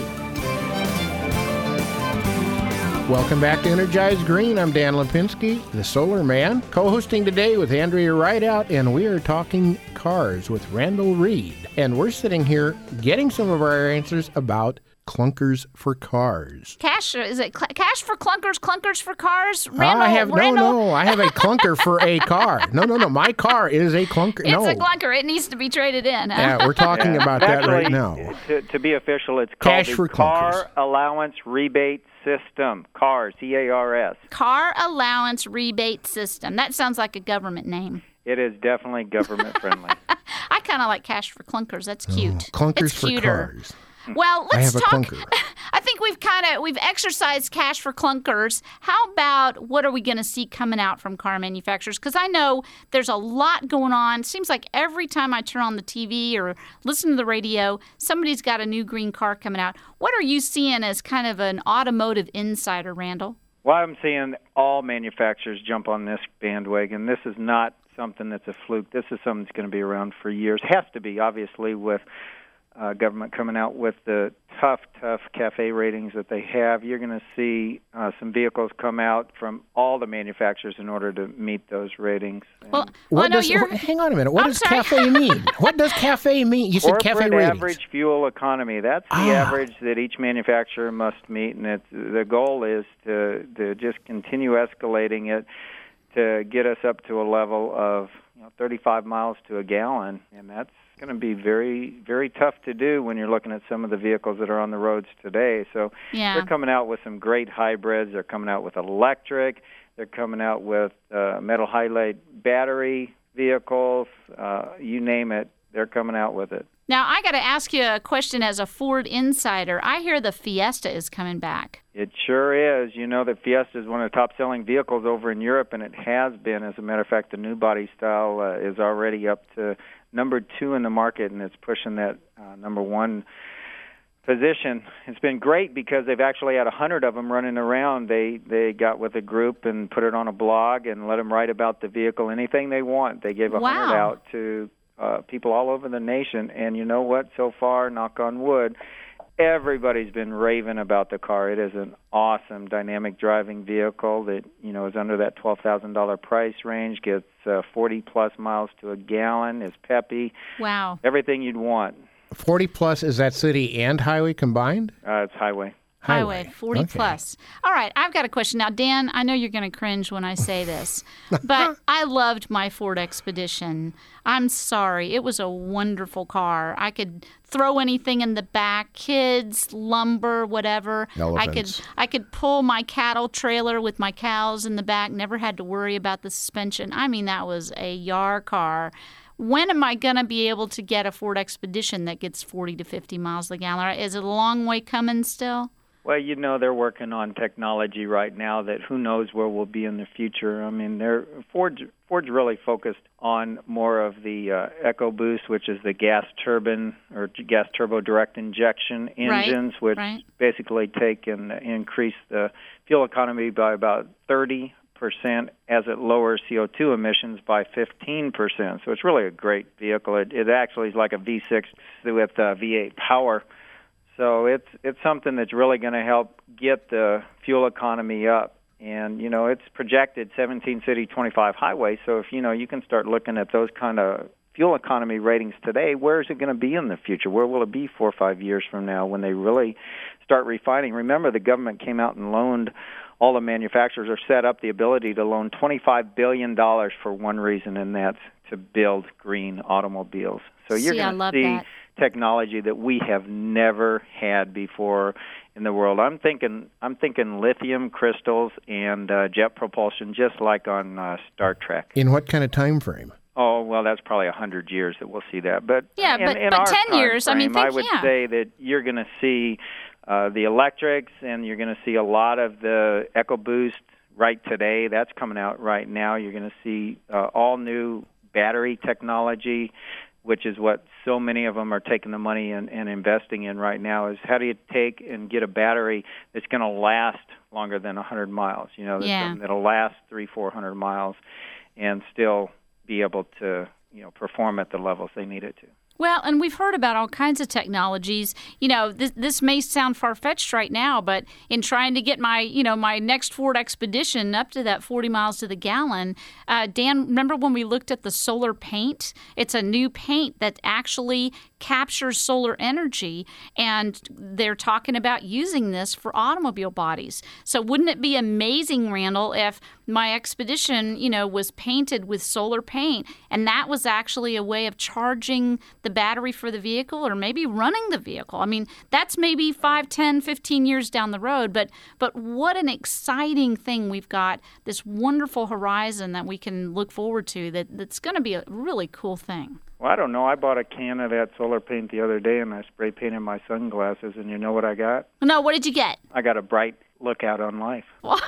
Speaker 3: Welcome back to Energize Green. I'm Dan Lipinski, the Solar Man, co-hosting today with Andrea Rideout, and we are talking cars with Randall Reed. And we're sitting here getting some of our answers about clunkers for cars.
Speaker 2: Cash, is it cash for clunkers, clunkers for cars?
Speaker 3: Randall, I have a clunker for a car. No, my car is a clunker.
Speaker 2: It's a clunker. It needs to be traded in. Huh?
Speaker 3: Yeah, we're talking about that right now.
Speaker 9: To be official, it's
Speaker 3: cash
Speaker 9: called
Speaker 3: for
Speaker 9: the Car Allowance Rebate System. CARS, C-A-R-S.
Speaker 2: Car Allowance Rebate System. That sounds like a government name.
Speaker 9: It is definitely government friendly.
Speaker 2: I kind of like cash for clunkers. That's cute.
Speaker 3: Clunkers
Speaker 2: it's
Speaker 3: for
Speaker 2: cuter.
Speaker 3: cars.
Speaker 2: Well, let's talk.
Speaker 3: Clunker.
Speaker 2: I think we've exercised cash for clunkers. How about what are we going to see coming out from car manufacturers? Because I know there's a lot going on. It seems like every time I turn on the TV or listen to the radio, somebody's got a new green car coming out. What are you seeing as kind of an automotive insider, Randall?
Speaker 9: Well, I'm seeing all manufacturers jump on this bandwagon. This is not something that's a fluke. This is something that's going to be around for years. Has to be, obviously, with government coming out with the tough CAFE ratings that they have. You're going to see some vehicles come out from all the manufacturers in order to meet those ratings.
Speaker 3: Hang on a minute. What does CAFE mean? What does CAFE mean? You said CAFE ratings.
Speaker 9: Average fuel economy. That's the average that each manufacturer must meet, and the goal is to just continue escalating it to get us up to a level of 35 miles to a gallon, and that's going to be very, very tough to do when you're looking at some of the vehicles that are on the roads today. So they're coming out with some great hybrids. They're coming out with electric. They're coming out with metal halide battery vehicles. You name it, they're coming out with it.
Speaker 2: Now, I got to ask you a question as a Ford insider. I hear the Fiesta is coming back.
Speaker 9: It sure is. You know that Fiesta is one of the top-selling vehicles over in Europe, and it has been. As a matter of fact, the new body style is already up to number 2 in the market, and it's pushing that number 1 position. It's been great because they've actually had 100 of them running around. They got with a group and put it on a blog and let them write about the vehicle, anything they want. They gave 100 out to people all over the nation, and you know what? So far, knock on wood, everybody's been raving about the car. It is an awesome dynamic driving vehicle that is under that $12,000 price range, gets 40-plus miles to a gallon, is peppy.
Speaker 2: Wow.
Speaker 9: Everything you'd want.
Speaker 3: 40-plus, is that city and highway combined?
Speaker 9: It's highway.
Speaker 2: Highway, 40 plus. All right, I've got a question. Now, Dan, I know you're going to cringe when I say this, but I loved my Ford Expedition. I'm sorry. It was a wonderful car. I could throw anything in the back, kids, lumber, whatever.
Speaker 3: Elephants.
Speaker 2: I could pull my cattle trailer with my cows in the back, never had to worry about the suspension. I mean, that was a yar car. When am I going to be able to get a Ford Expedition that gets 40 to 50 miles a gallon? Is it a long way coming still?
Speaker 9: Well, they're working on technology right now that who knows where we'll be in the future. I mean, Ford's really focused on more of the EcoBoost, which is the gas turbine or gas turbo direct injection engines, which basically take and increase the fuel economy by about 30% as it lowers CO2 emissions by 15%. So it's really a great vehicle. It actually is like a V6 with V8 power. So it's something that's really going to help get the fuel economy up. And, it's projected 17 city, 25 highway. So if, you can start looking at those kind of fuel economy ratings today, where is it going to be in the future? Where will it be 4 or 5 years from now when they really start refining? Remember, the government came out and loaned all the manufacturers or set up the ability to loan $25 billion for one reason, and that's to build green automobiles. So you're going to see technology that we have never had before in the world. I'm thinking lithium crystals and jet propulsion, just like on Star Trek.
Speaker 3: In what kind of time frame?
Speaker 9: Oh, well, that's probably 100 years that we'll see that. But in
Speaker 2: but
Speaker 9: our
Speaker 2: 10 years,
Speaker 9: frame, I would say that you're going to see the electrics, and you're going to see a lot of the EcoBoost right today. That's coming out right now. You're going to see all new battery technology, which is what so many of them are taking the money and investing in right now, is how do you take and get a battery that's going to last longer than 100 miles, that'll last 300-400 miles and still be able to, perform at the levels they need it to.
Speaker 2: Well, and we've heard about all kinds of technologies. This may sound far-fetched right now, but in trying to get my next Ford Expedition up to that 40 miles to the gallon, Dan, remember when we looked at the solar paint? It's a new paint that actually captures solar energy, and they're talking about using this for automobile bodies. So wouldn't it be amazing, Randall, if my Expedition, was painted with solar paint, and that was actually a way of charging the battery for the vehicle or maybe running the vehicle? I mean, that's maybe 5, 10, 15 years down the road, but what an exciting thing we've got, this wonderful horizon that we can look forward to that's going to be a really cool thing.
Speaker 9: Well, I don't know. I bought a can of that solar paint the other day, and I spray painted my sunglasses, and you know what I got?
Speaker 2: No, what did you get?
Speaker 9: I got a bright lookout on life.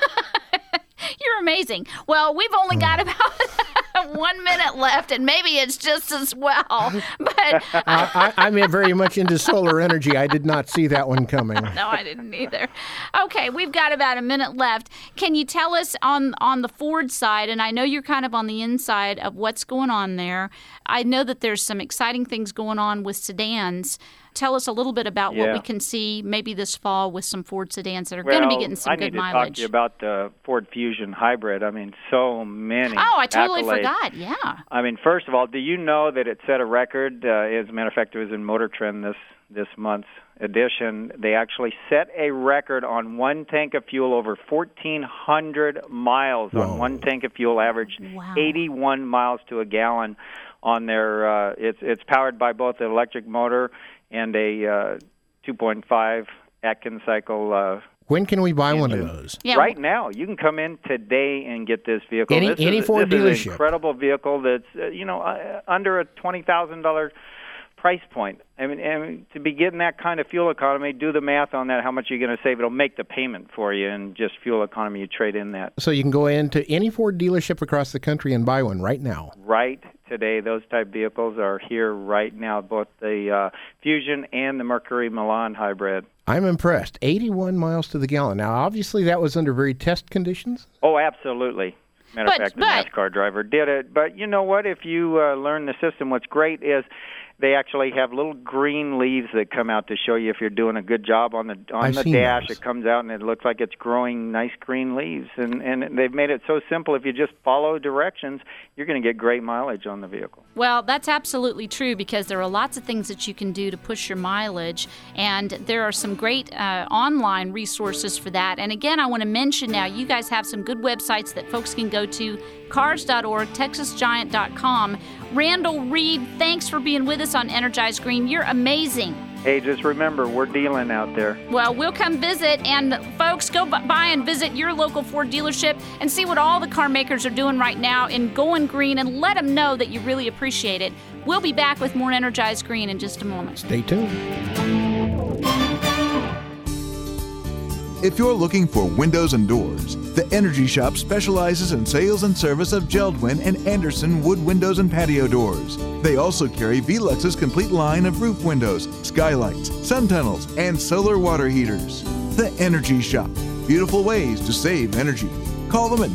Speaker 2: You're amazing. Well, we've only got about 1 minute left, and maybe it's just as well. But
Speaker 3: I'm very much into solar energy. I did not see that one coming.
Speaker 2: No, I didn't either. Okay, we've got about a minute left. Can you tell us on the Ford side, and I know you're kind of on the inside of what's going on there. I know that there's some exciting things going on with sedans. Tell us a little bit about what we can see maybe this fall with some Ford sedans that are going to be getting some good mileage.
Speaker 9: I need to talk to you about the Ford Fusion Hybrid. I mean, so many
Speaker 2: I totally
Speaker 9: accolades.
Speaker 2: forgot, yeah.
Speaker 9: I mean, first of all, do you know that it set a record? As a matter of fact, it was in Motor Trend this month's edition. They actually set a record on one tank of fuel over 1,400 miles on one tank of fuel, average 81 miles to a gallon on their, it's powered by both an electric motor and a 2.5 Atkins cycle.
Speaker 3: When can we buy one of those?
Speaker 2: Yeah.
Speaker 9: Right now, you can come in today and get this vehicle.
Speaker 3: Any Ford dealership.
Speaker 9: This is an incredible vehicle that's under a $20,000 price point. I mean, to be getting that kind of fuel economy, do the math on that. How much you're going to save? It'll make the payment for you, and just fuel economy. You trade in that.
Speaker 3: So you can go into any Ford dealership across the country and buy one right now.
Speaker 9: Right today, those type vehicles are here right now. Both the Fusion and the Mercury Milan Hybrid.
Speaker 3: I'm impressed. 81 miles to the gallon. Now, obviously, that was under very test conditions.
Speaker 9: Oh, absolutely. Matter of fact, the NASCAR driver did it. But you know what? If you learn the system, what's great is they actually have little green leaves that come out to show you if you're doing a good job on the dash.
Speaker 3: Those.
Speaker 9: It comes out and it looks like it's growing nice green leaves. And they've made it so simple. If you just follow directions, you're going to get great mileage on the vehicle.
Speaker 2: Well, that's absolutely true because there are lots of things that you can do to push your mileage, and there are some great online resources for that. And again, I want to mention now, you guys have some good websites that folks can go to, cars.org, texasgiant.com. Randall Reed, thanks for being with us on Energized Green. You're amazing.
Speaker 9: Hey, just remember, we're dealing out there.
Speaker 2: Well, we'll come visit, and folks, go by and visit your local Ford dealership and see what all the car makers are doing right now in going green, and let them know that you really appreciate it. We'll be back with more Energized Green in just a moment.
Speaker 3: Stay tuned.
Speaker 4: If you're looking for windows and doors, the Energy Shop specializes in sales and service of Jeld-Wen and Anderson wood windows and patio doors. They also carry Velux's complete line of roof windows, skylights, sun tunnels, and solar water heaters. The Energy Shop. Beautiful ways to save energy. Call them at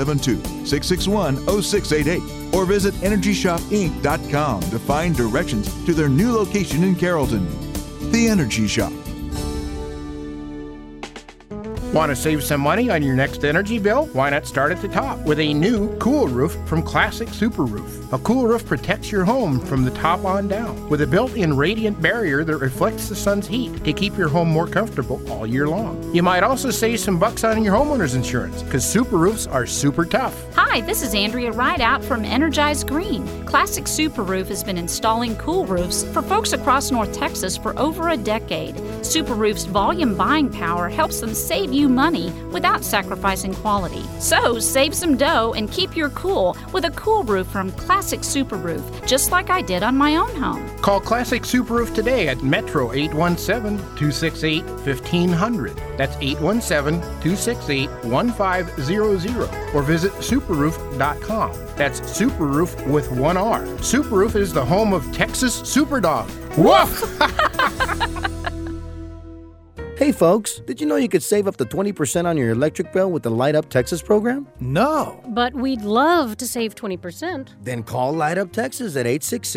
Speaker 4: 972-661-0688 or visit EnergyShopInc.com to find directions to their new location in Carrollton. The Energy Shop.
Speaker 3: Want to save some money on your next energy bill? Why not start at the top with a new Cool Roof from Classic Super Roof? A Cool Roof protects your home from the top on down with a built-in radiant barrier that reflects the sun's heat to keep your home more comfortable all year long. You might also save some bucks on your homeowner's insurance because Super Roofs are super tough.
Speaker 2: Hi, this is Andrea Rideout from Energized Green. Classic Super Roof has been installing cool roofs for folks across North Texas for over a decade. Super Roof's volume buying power helps them save you money without sacrificing quality. So save some dough and keep your cool with a cool roof from Classic Super Roof, just like I did on my own home.
Speaker 3: Call Classic Super Roof today at Metro 817-268-1500. That's 817-268-1500. Or visit superroof.com. That's Superroof with one R. Superroof is the home of Texas Superdog. Woof!
Speaker 10: Hey folks, did you know you could save up to 20% on your electric bill with the Light Up Texas program?
Speaker 11: No.
Speaker 12: But we'd love to save 20%.
Speaker 10: Then call Light Up Texas at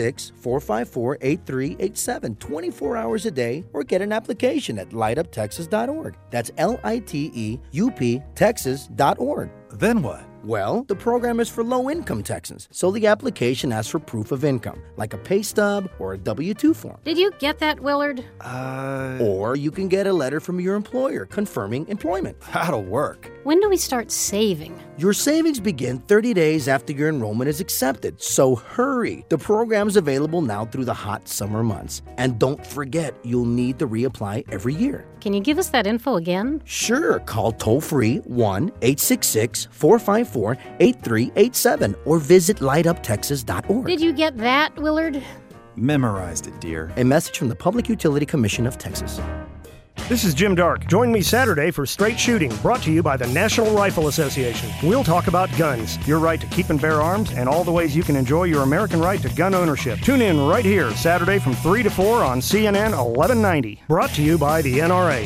Speaker 10: 866-454-8387 24 hours a day or get an application at lightuptexas.org. That's LITEUP Texas.org.
Speaker 11: Then what?
Speaker 10: Well, the program is for low-income Texans, so the application asks for proof of income, like a pay stub or a W-2 form.
Speaker 12: Did you get that, Willard?
Speaker 10: Or you can get a letter from your employer confirming employment.
Speaker 11: That'll work.
Speaker 12: When do we start saving?
Speaker 10: Your savings begin 30 days after your enrollment is accepted, so hurry. The program's available now through the hot summer months. And don't forget, you'll need to reapply every year.
Speaker 12: Can you give us that info again?
Speaker 10: Sure. Call toll-free 1-866 866-454-8387 or visit lightuptexas.org.
Speaker 12: Did you get that, Willard?
Speaker 11: Memorized it, dear.
Speaker 10: A message from the Public Utility Commission of Texas.
Speaker 13: This is Jim Dark. Join me Saturday for Straight Shooting, brought to you by the National Rifle Association. We'll talk about guns, your right to keep and bear arms, and all the ways you can enjoy your American right to gun ownership. Tune in right here, Saturday from 3 to 4 on CNN 1190. Brought to you by the NRA.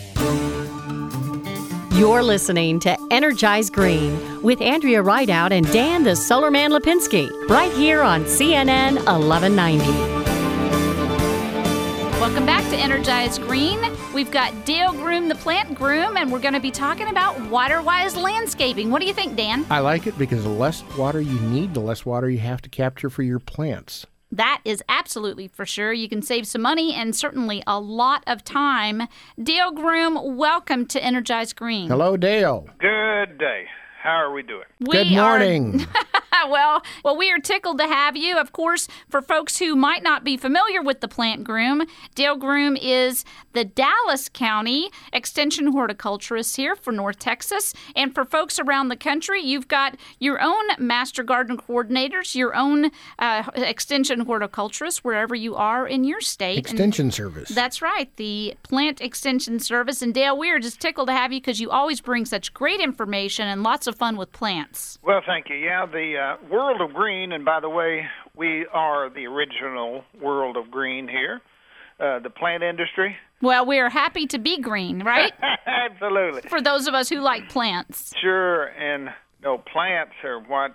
Speaker 1: You're listening to Energize Green with Andrea Rideout and Dan the Solar Man Lipinski, right here on CNN 1190.
Speaker 2: Welcome back to Energize Green. We've got Dale Groom, the plant groom, and we're going to be talking about water-wise landscaping. What do you think, Dan?
Speaker 3: I like it because the less water you need, the less water you have to capture for your plants.
Speaker 2: That is absolutely for sure. You can save some money and certainly a lot of time. Dale Groom, welcome to Energize Green.
Speaker 3: Hello, Dale.
Speaker 14: Good day. How are we doing?
Speaker 3: Good morning.
Speaker 2: Well, we are tickled to have you. Of course, for folks who might not be familiar with the plant groom, Dale Groom is the Dallas County Extension Horticulturist here for North Texas. And for folks around the country, you've got your own Master Garden Coordinators, your own Extension Horticulturist, wherever you are in your state.
Speaker 3: Extension Service.
Speaker 2: That's right, the Plant Extension Service. And Dale, we are just tickled to have you because you always bring such great information and lots of fun with plants.
Speaker 14: Well, thank you. Yeah, the World of Green, and by the way, we are the original World of Green here, the plant industry.
Speaker 2: Well, we are happy to be green, right?
Speaker 14: Absolutely.
Speaker 2: For those of us who like plants.
Speaker 14: Sure, and plants are what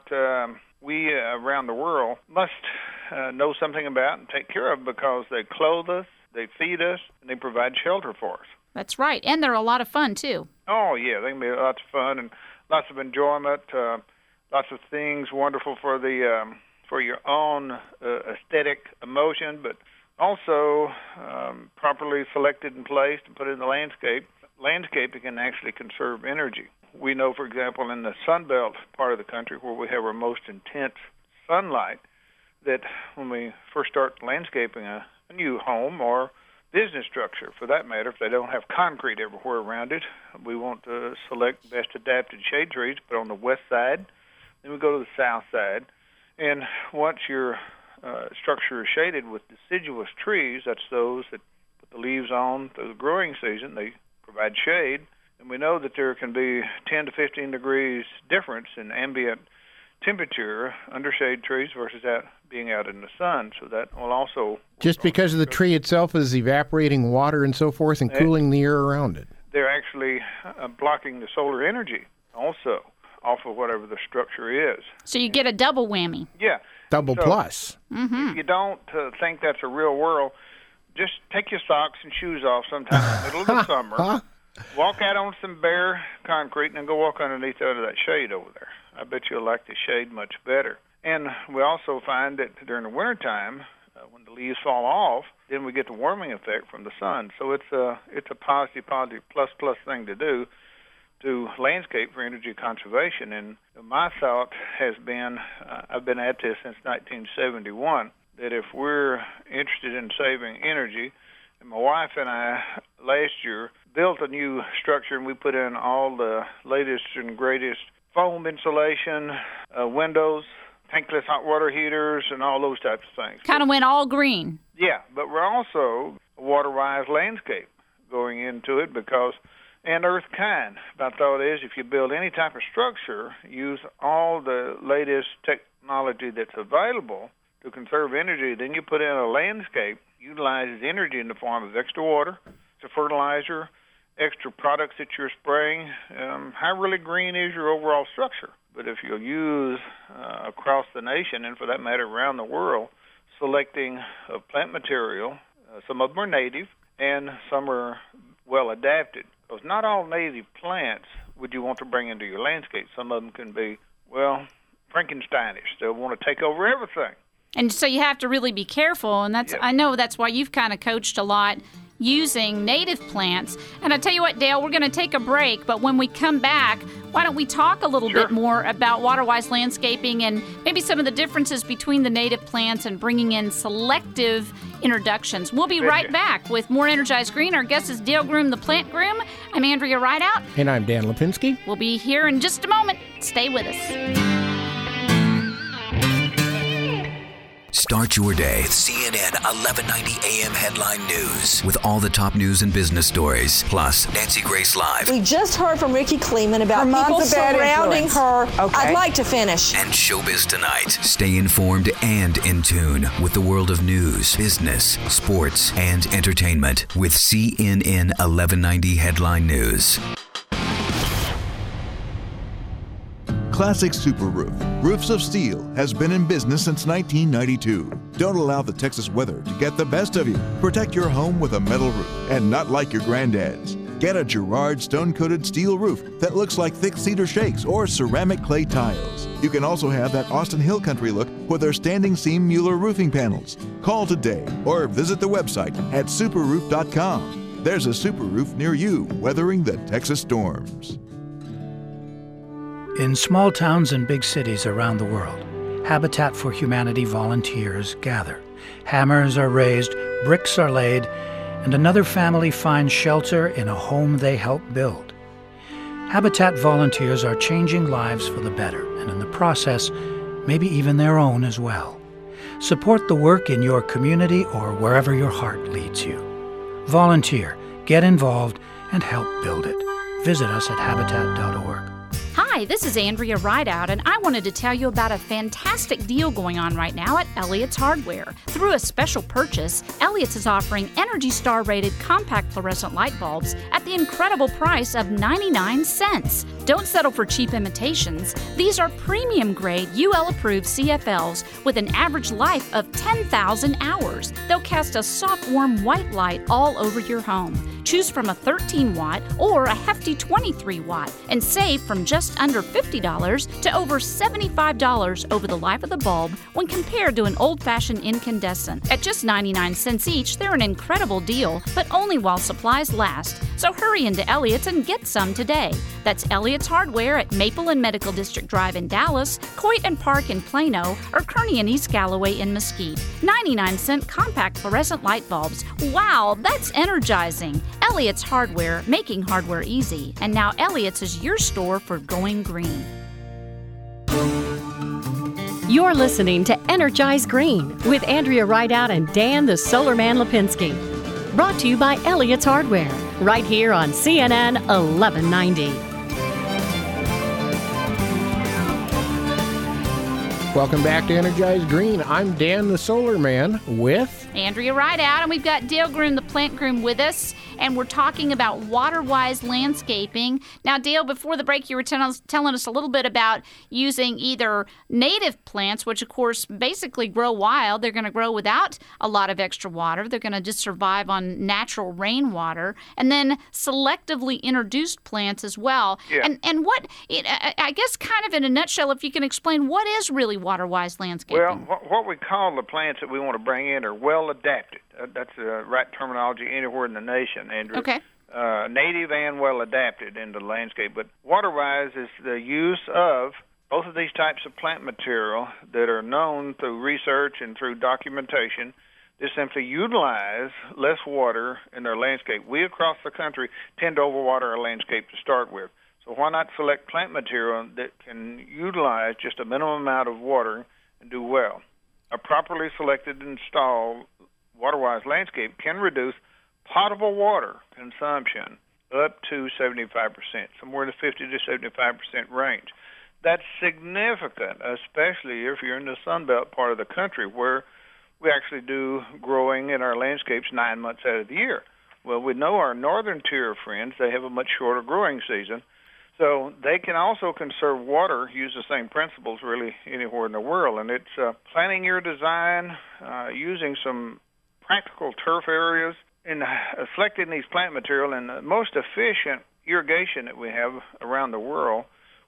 Speaker 14: we around the world must know something about and take care of because they clothe us, they feed us, and they provide shelter for us.
Speaker 2: That's right, and they're a lot of fun, too.
Speaker 14: Oh, yeah, they can be lots of fun and lots of enjoyment, lots of things wonderful for the for your own aesthetic emotion, but also properly selected and placed and put in the landscape. Landscaping can actually conserve energy. We know, for example, in the Sun Belt part of the country where we have our most intense sunlight, that when we first start landscaping a new home or business structure, for that matter, if they don't have concrete everywhere around it, we want to select best adapted shade trees, but on the west side. Then we go to the south side. And once your structure is shaded with deciduous trees, that's those that put the leaves on through the growing season, they provide shade. And we know that there can be 10 to 15 degrees difference in ambient temperature under shade trees versus being out in the sun. So that will also...
Speaker 3: Just because the tree itself is evaporating water and so forth and cooling the air around it.
Speaker 14: They're actually blocking the solar energy also off of whatever the structure is.
Speaker 2: So you get a double whammy.
Speaker 14: Yeah.
Speaker 3: Double plus.
Speaker 2: Mm-hmm.
Speaker 14: If you don't think that's a real world, just take your socks and shoes off sometime in the middle of the summer, walk out on some bare concrete, and then go walk underneath that shade over there. I bet you'll like the shade much better. And we also find that during the wintertime, when the leaves fall off, then we get the warming effect from the sun. So it's a positive plus thing to do to landscape for energy conservation. And my thought has been, I've been at this since 1971, that if we're interested in saving energy, and my wife and I last year built a new structure and we put in all the latest and greatest foam insulation, windows, tankless hot water heaters, and all those types of things.
Speaker 2: Kind of went all green.
Speaker 14: Yeah, but we're also a water-wise landscape going into it because, and earth kind. My thought is if you build any type of structure, use all the latest technology that's available to conserve energy, then you put in a landscape, utilizes energy in the form of extra water, to fertilizer, extra products that you're spraying. How really green is your overall structure? But if you'll use across the nation, and for that matter around the world, selecting plant material, some of them are native and some are well adapted. Because not all native plants would you want to bring into your landscape. Some of them can be, well, Frankensteinish. They'll want to take over everything.
Speaker 2: And so you have to really be careful, and that's I know that's why you've kind of coached a lot, using native plants. And I tell you what, Dale, we're going to take a break, but when we come back, why don't we talk a little bit more about WaterWise landscaping and maybe some of the differences between the native plants and bringing in selective introductions. We'll be right back with more Energized Green. Our guest is Dale Groom, the plant groom. I'm Andrea Rideout.
Speaker 3: And I'm Dan Lipinski.
Speaker 2: We'll be here in just a moment. Stay with us.
Speaker 15: Start your day with CNN 1190 AM Headline News with all the top news and business stories, plus Nancy Grace Live.
Speaker 16: We just heard from Ricky Kleeman about people surrounding her. Okay. I'd like to finish.
Speaker 15: And Showbiz Tonight. Stay informed and in tune with the world of news, business, sports, and entertainment with CNN 1190 Headline News.
Speaker 4: Classic Super Roof, Roofs of Steel, has been in business since 1992. Don't allow the Texas weather to get the best of you. Protect your home with a metal roof, and not like your granddad's. Get a Girard stone-coated steel roof that looks like thick cedar shakes or ceramic clay tiles. You can also have that Austin Hill Country look with their standing seam Mueller roofing panels. Call today or visit the website at superroof.com. There's a super roof near you, weathering the Texas storms.
Speaker 17: In small towns and big cities around the world, Habitat for Humanity volunteers gather. Hammers are raised, bricks are laid, and another family finds shelter in a home they help build. Habitat volunteers are changing lives for the better, and in the process, maybe even their own as well. Support the work in your community or wherever your heart leads you. Volunteer, get involved, and help build it. Visit us at habitat.org.
Speaker 2: Hi, this is Andrea Rideout, and I wanted to tell you about a fantastic deal going on right now at Elliott's Hardware. Through a special purchase, Elliott's is offering Energy Star rated compact fluorescent light bulbs at the incredible price of 99 cents. Don't settle for cheap imitations. These are premium grade UL approved CFLs with an average life of 10,000 hours. They'll cast a soft, warm white light all over your home. Choose from a 13 watt or a hefty 23 watt and save from just under $50 to over $75 over the life of the bulb when compared to an old-fashioned incandescent. At just 99 cents each, they're an incredible deal, but only while supplies last. So hurry into Elliott's and get some today. That's Elliott's Hardware at Maple and Medical District Drive in Dallas, Coit and Park in Plano, or Kearney and East Galloway in Mesquite. 99-cent compact fluorescent light bulbs. Wow, that's energizing. Elliott's Hardware, making hardware easy. And now Elliott's is your store for going green.
Speaker 1: You're listening to Energize Green with Andrea Rideout and Dan the Solar Man Lipinski. Brought to you by Elliott's Hardware, right here on CNN 1190.
Speaker 3: Welcome back to Energized Green. I'm Dan the Solar Man with
Speaker 2: Andrea Rideout, and we've got Dale Groom, the plant groom, with us, and we're talking about WaterWise landscaping. Now, Dale, before the break, you were telling us a little bit about using either native plants, which, of course, basically grow wild. They're going to grow without a lot of extra water. They're going to just survive on natural rainwater, and then selectively introduced plants as well.
Speaker 14: Yeah.
Speaker 2: And what, I guess kind of in a nutshell, if you can explain what is really WaterWise landscaping.
Speaker 14: Well, what we call the plants that we want to bring in are well adapted. That's the right terminology anywhere in the nation, Andrew.
Speaker 2: Okay.
Speaker 14: Native and well adapted into the landscape. But WaterWise is the use of both of these types of plant material that are known through research and through documentation to simply utilize less water in their landscape. We across the country tend to overwater our landscape to start with. So why not select plant material that can utilize just a minimum amount of water and do well? A properly selected and installed WaterWise landscape can reduce potable water consumption up to 75%, somewhere in the 50 to 75% range. That's significant, especially if you're in the Sunbelt part of the country where we actually do growing in our landscapes 9 months out of the year. Well, we know our northern tier friends, they have a much shorter growing season, so they can also conserve water, use the same principles really anywhere in the world. And it's planning your design, using some practical turf areas, and selecting these plant material. And the most efficient irrigation that we have around the world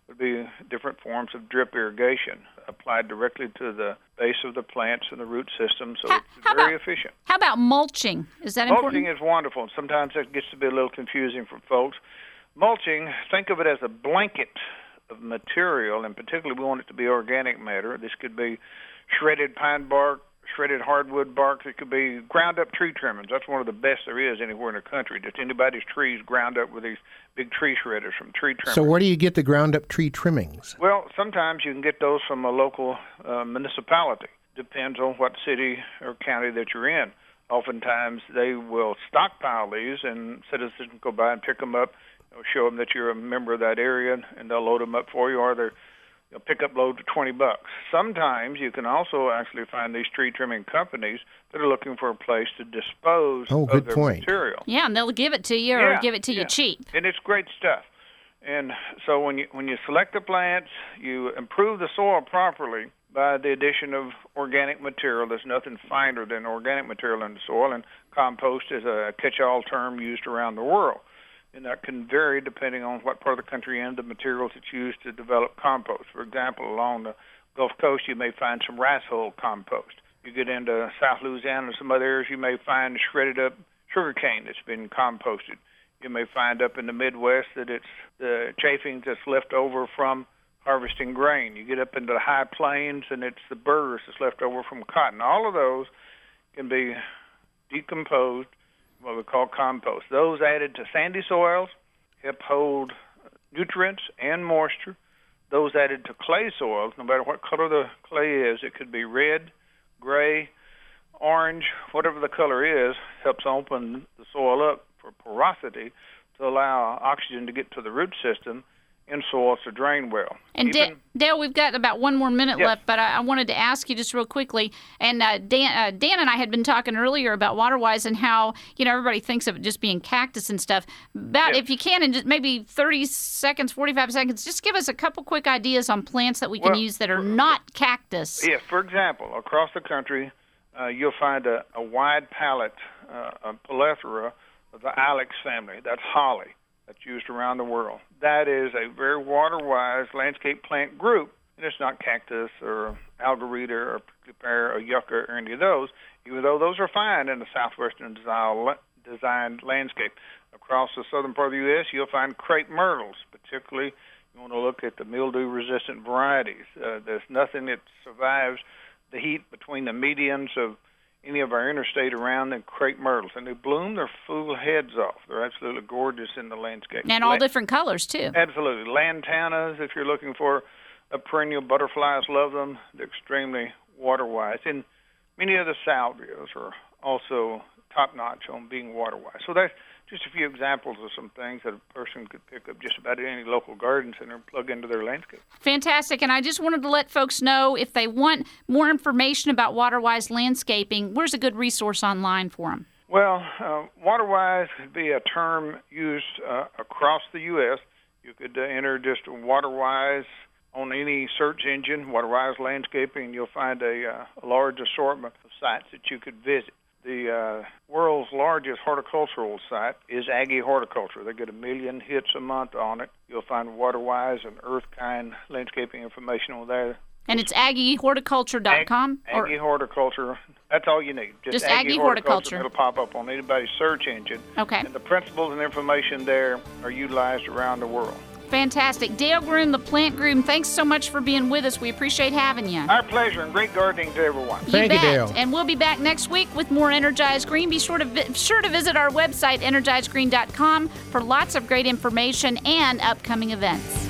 Speaker 14: would be different forms of drip irrigation applied directly to the base of the plants and the root system, so it's very efficient.
Speaker 2: How about mulching? Is that important?
Speaker 14: Mulching is wonderful. Sometimes that gets to be a little confusing for folks. Mulching, think of it as a blanket of material, and particularly we want it to be organic matter. This could be shredded pine bark, shredded hardwood bark. It could be ground-up tree trimmings. That's one of the best there is anywhere in the country. Just anybody's trees ground up with these big tree shredders from tree trimmers.
Speaker 3: So where do you get the ground-up tree trimmings?
Speaker 14: Well, sometimes you can get those from a local municipality. Depends on what city or county that you're in. Oftentimes they will stockpile these, and citizens can go by and pick them up, show them that you're a member of that area, and they'll load them up for you, or they're pick-up load for $20. Sometimes you can also actually find these tree trimming companies that are looking for a place to dispose of their material.
Speaker 2: Yeah, and they'll give it to you or give it to you cheap.
Speaker 14: And it's great stuff. And so when you select the plants, you improve the soil properly by the addition of organic material. There's nothing finer than organic material in the soil, and compost is a catch-all term used around the world. And that can vary depending on what part of the country and the materials that's used to develop compost. For example, along the Gulf Coast, you may find some rice hull compost. You get into South Louisiana and some other areas, you may find shredded up sugar cane that's been composted. You may find up in the Midwest that it's the chafing that's left over from harvesting grain. You get up into the high plains, and it's the burrs that's left over from cotton. All of those can be decomposed, what we call compost. Those added to sandy soils help hold nutrients and moisture. Those added to clay soils, no matter what color the clay is, it could be red, gray, orange, whatever the color is, helps open the soil up for porosity to allow oxygen to get to the root system and soils to drain well.
Speaker 2: And Dale, we've got about one more minute left, but I wanted to ask you just real quickly. And Dan and I had been talking earlier about WaterWise and how everybody thinks of it just being cactus and stuff. But if you can, in just maybe 30 seconds, 45 seconds, just give us a couple quick ideas on plants that we can use that are not cactus.
Speaker 14: Yeah, for example, across the country, you'll find a wide palette, a plethora of the Ilex family. That's holly. That's used around the world. That is a very water-wise landscape plant group, and it's not cactus or algarita or prickly pear or yucca or any of those, even though those are fine in the southwestern designed landscape. Across the southern part of the U.S., you'll find crepe myrtles, particularly you want to look at the mildew-resistant varieties. There's nothing that survives the heat between the medians of any of our interstate around than crepe myrtles, and they bloom their full heads off. They're absolutely gorgeous in the landscape.
Speaker 2: And all different colors, too.
Speaker 14: Absolutely. Lantanas, if you're looking for a perennial, butterflies love them. They're extremely water-wise. And many of the salvias are also top-notch on being water-wise. So that's just a few examples of some things that a person could pick up just about any local garden center and plug into their landscape.
Speaker 2: Fantastic. And I just wanted to let folks know, if they want more information about WaterWise landscaping, where's a good resource online for them?
Speaker 14: Well, WaterWise could be a term used across the U.S. You could enter just WaterWise on any search engine, WaterWise Landscaping, and you'll find a large assortment of sites that you could visit. The world's largest horticultural site is Aggie Horticulture. They get 1 million hits a month on it. You'll find WaterWise and EarthKind landscaping information on there.
Speaker 2: And it's AggieHorticulture.com?
Speaker 14: Aggie Horticulture. That's all you need.
Speaker 2: Just Aggie Horticulture.
Speaker 14: It'll pop up on anybody's search engine.
Speaker 2: Okay.
Speaker 14: And the principles and information there are utilized around the world.
Speaker 2: Fantastic. Dale Groom, the Plant Groom, thanks so much for being with us. We appreciate having you.
Speaker 14: Our pleasure, and great gardening to everyone.
Speaker 3: Thank you, Dale.
Speaker 2: And we'll be back next week with more Energized Green. Be sure to visit our website, energizedgreen.com, for lots of great information and upcoming events.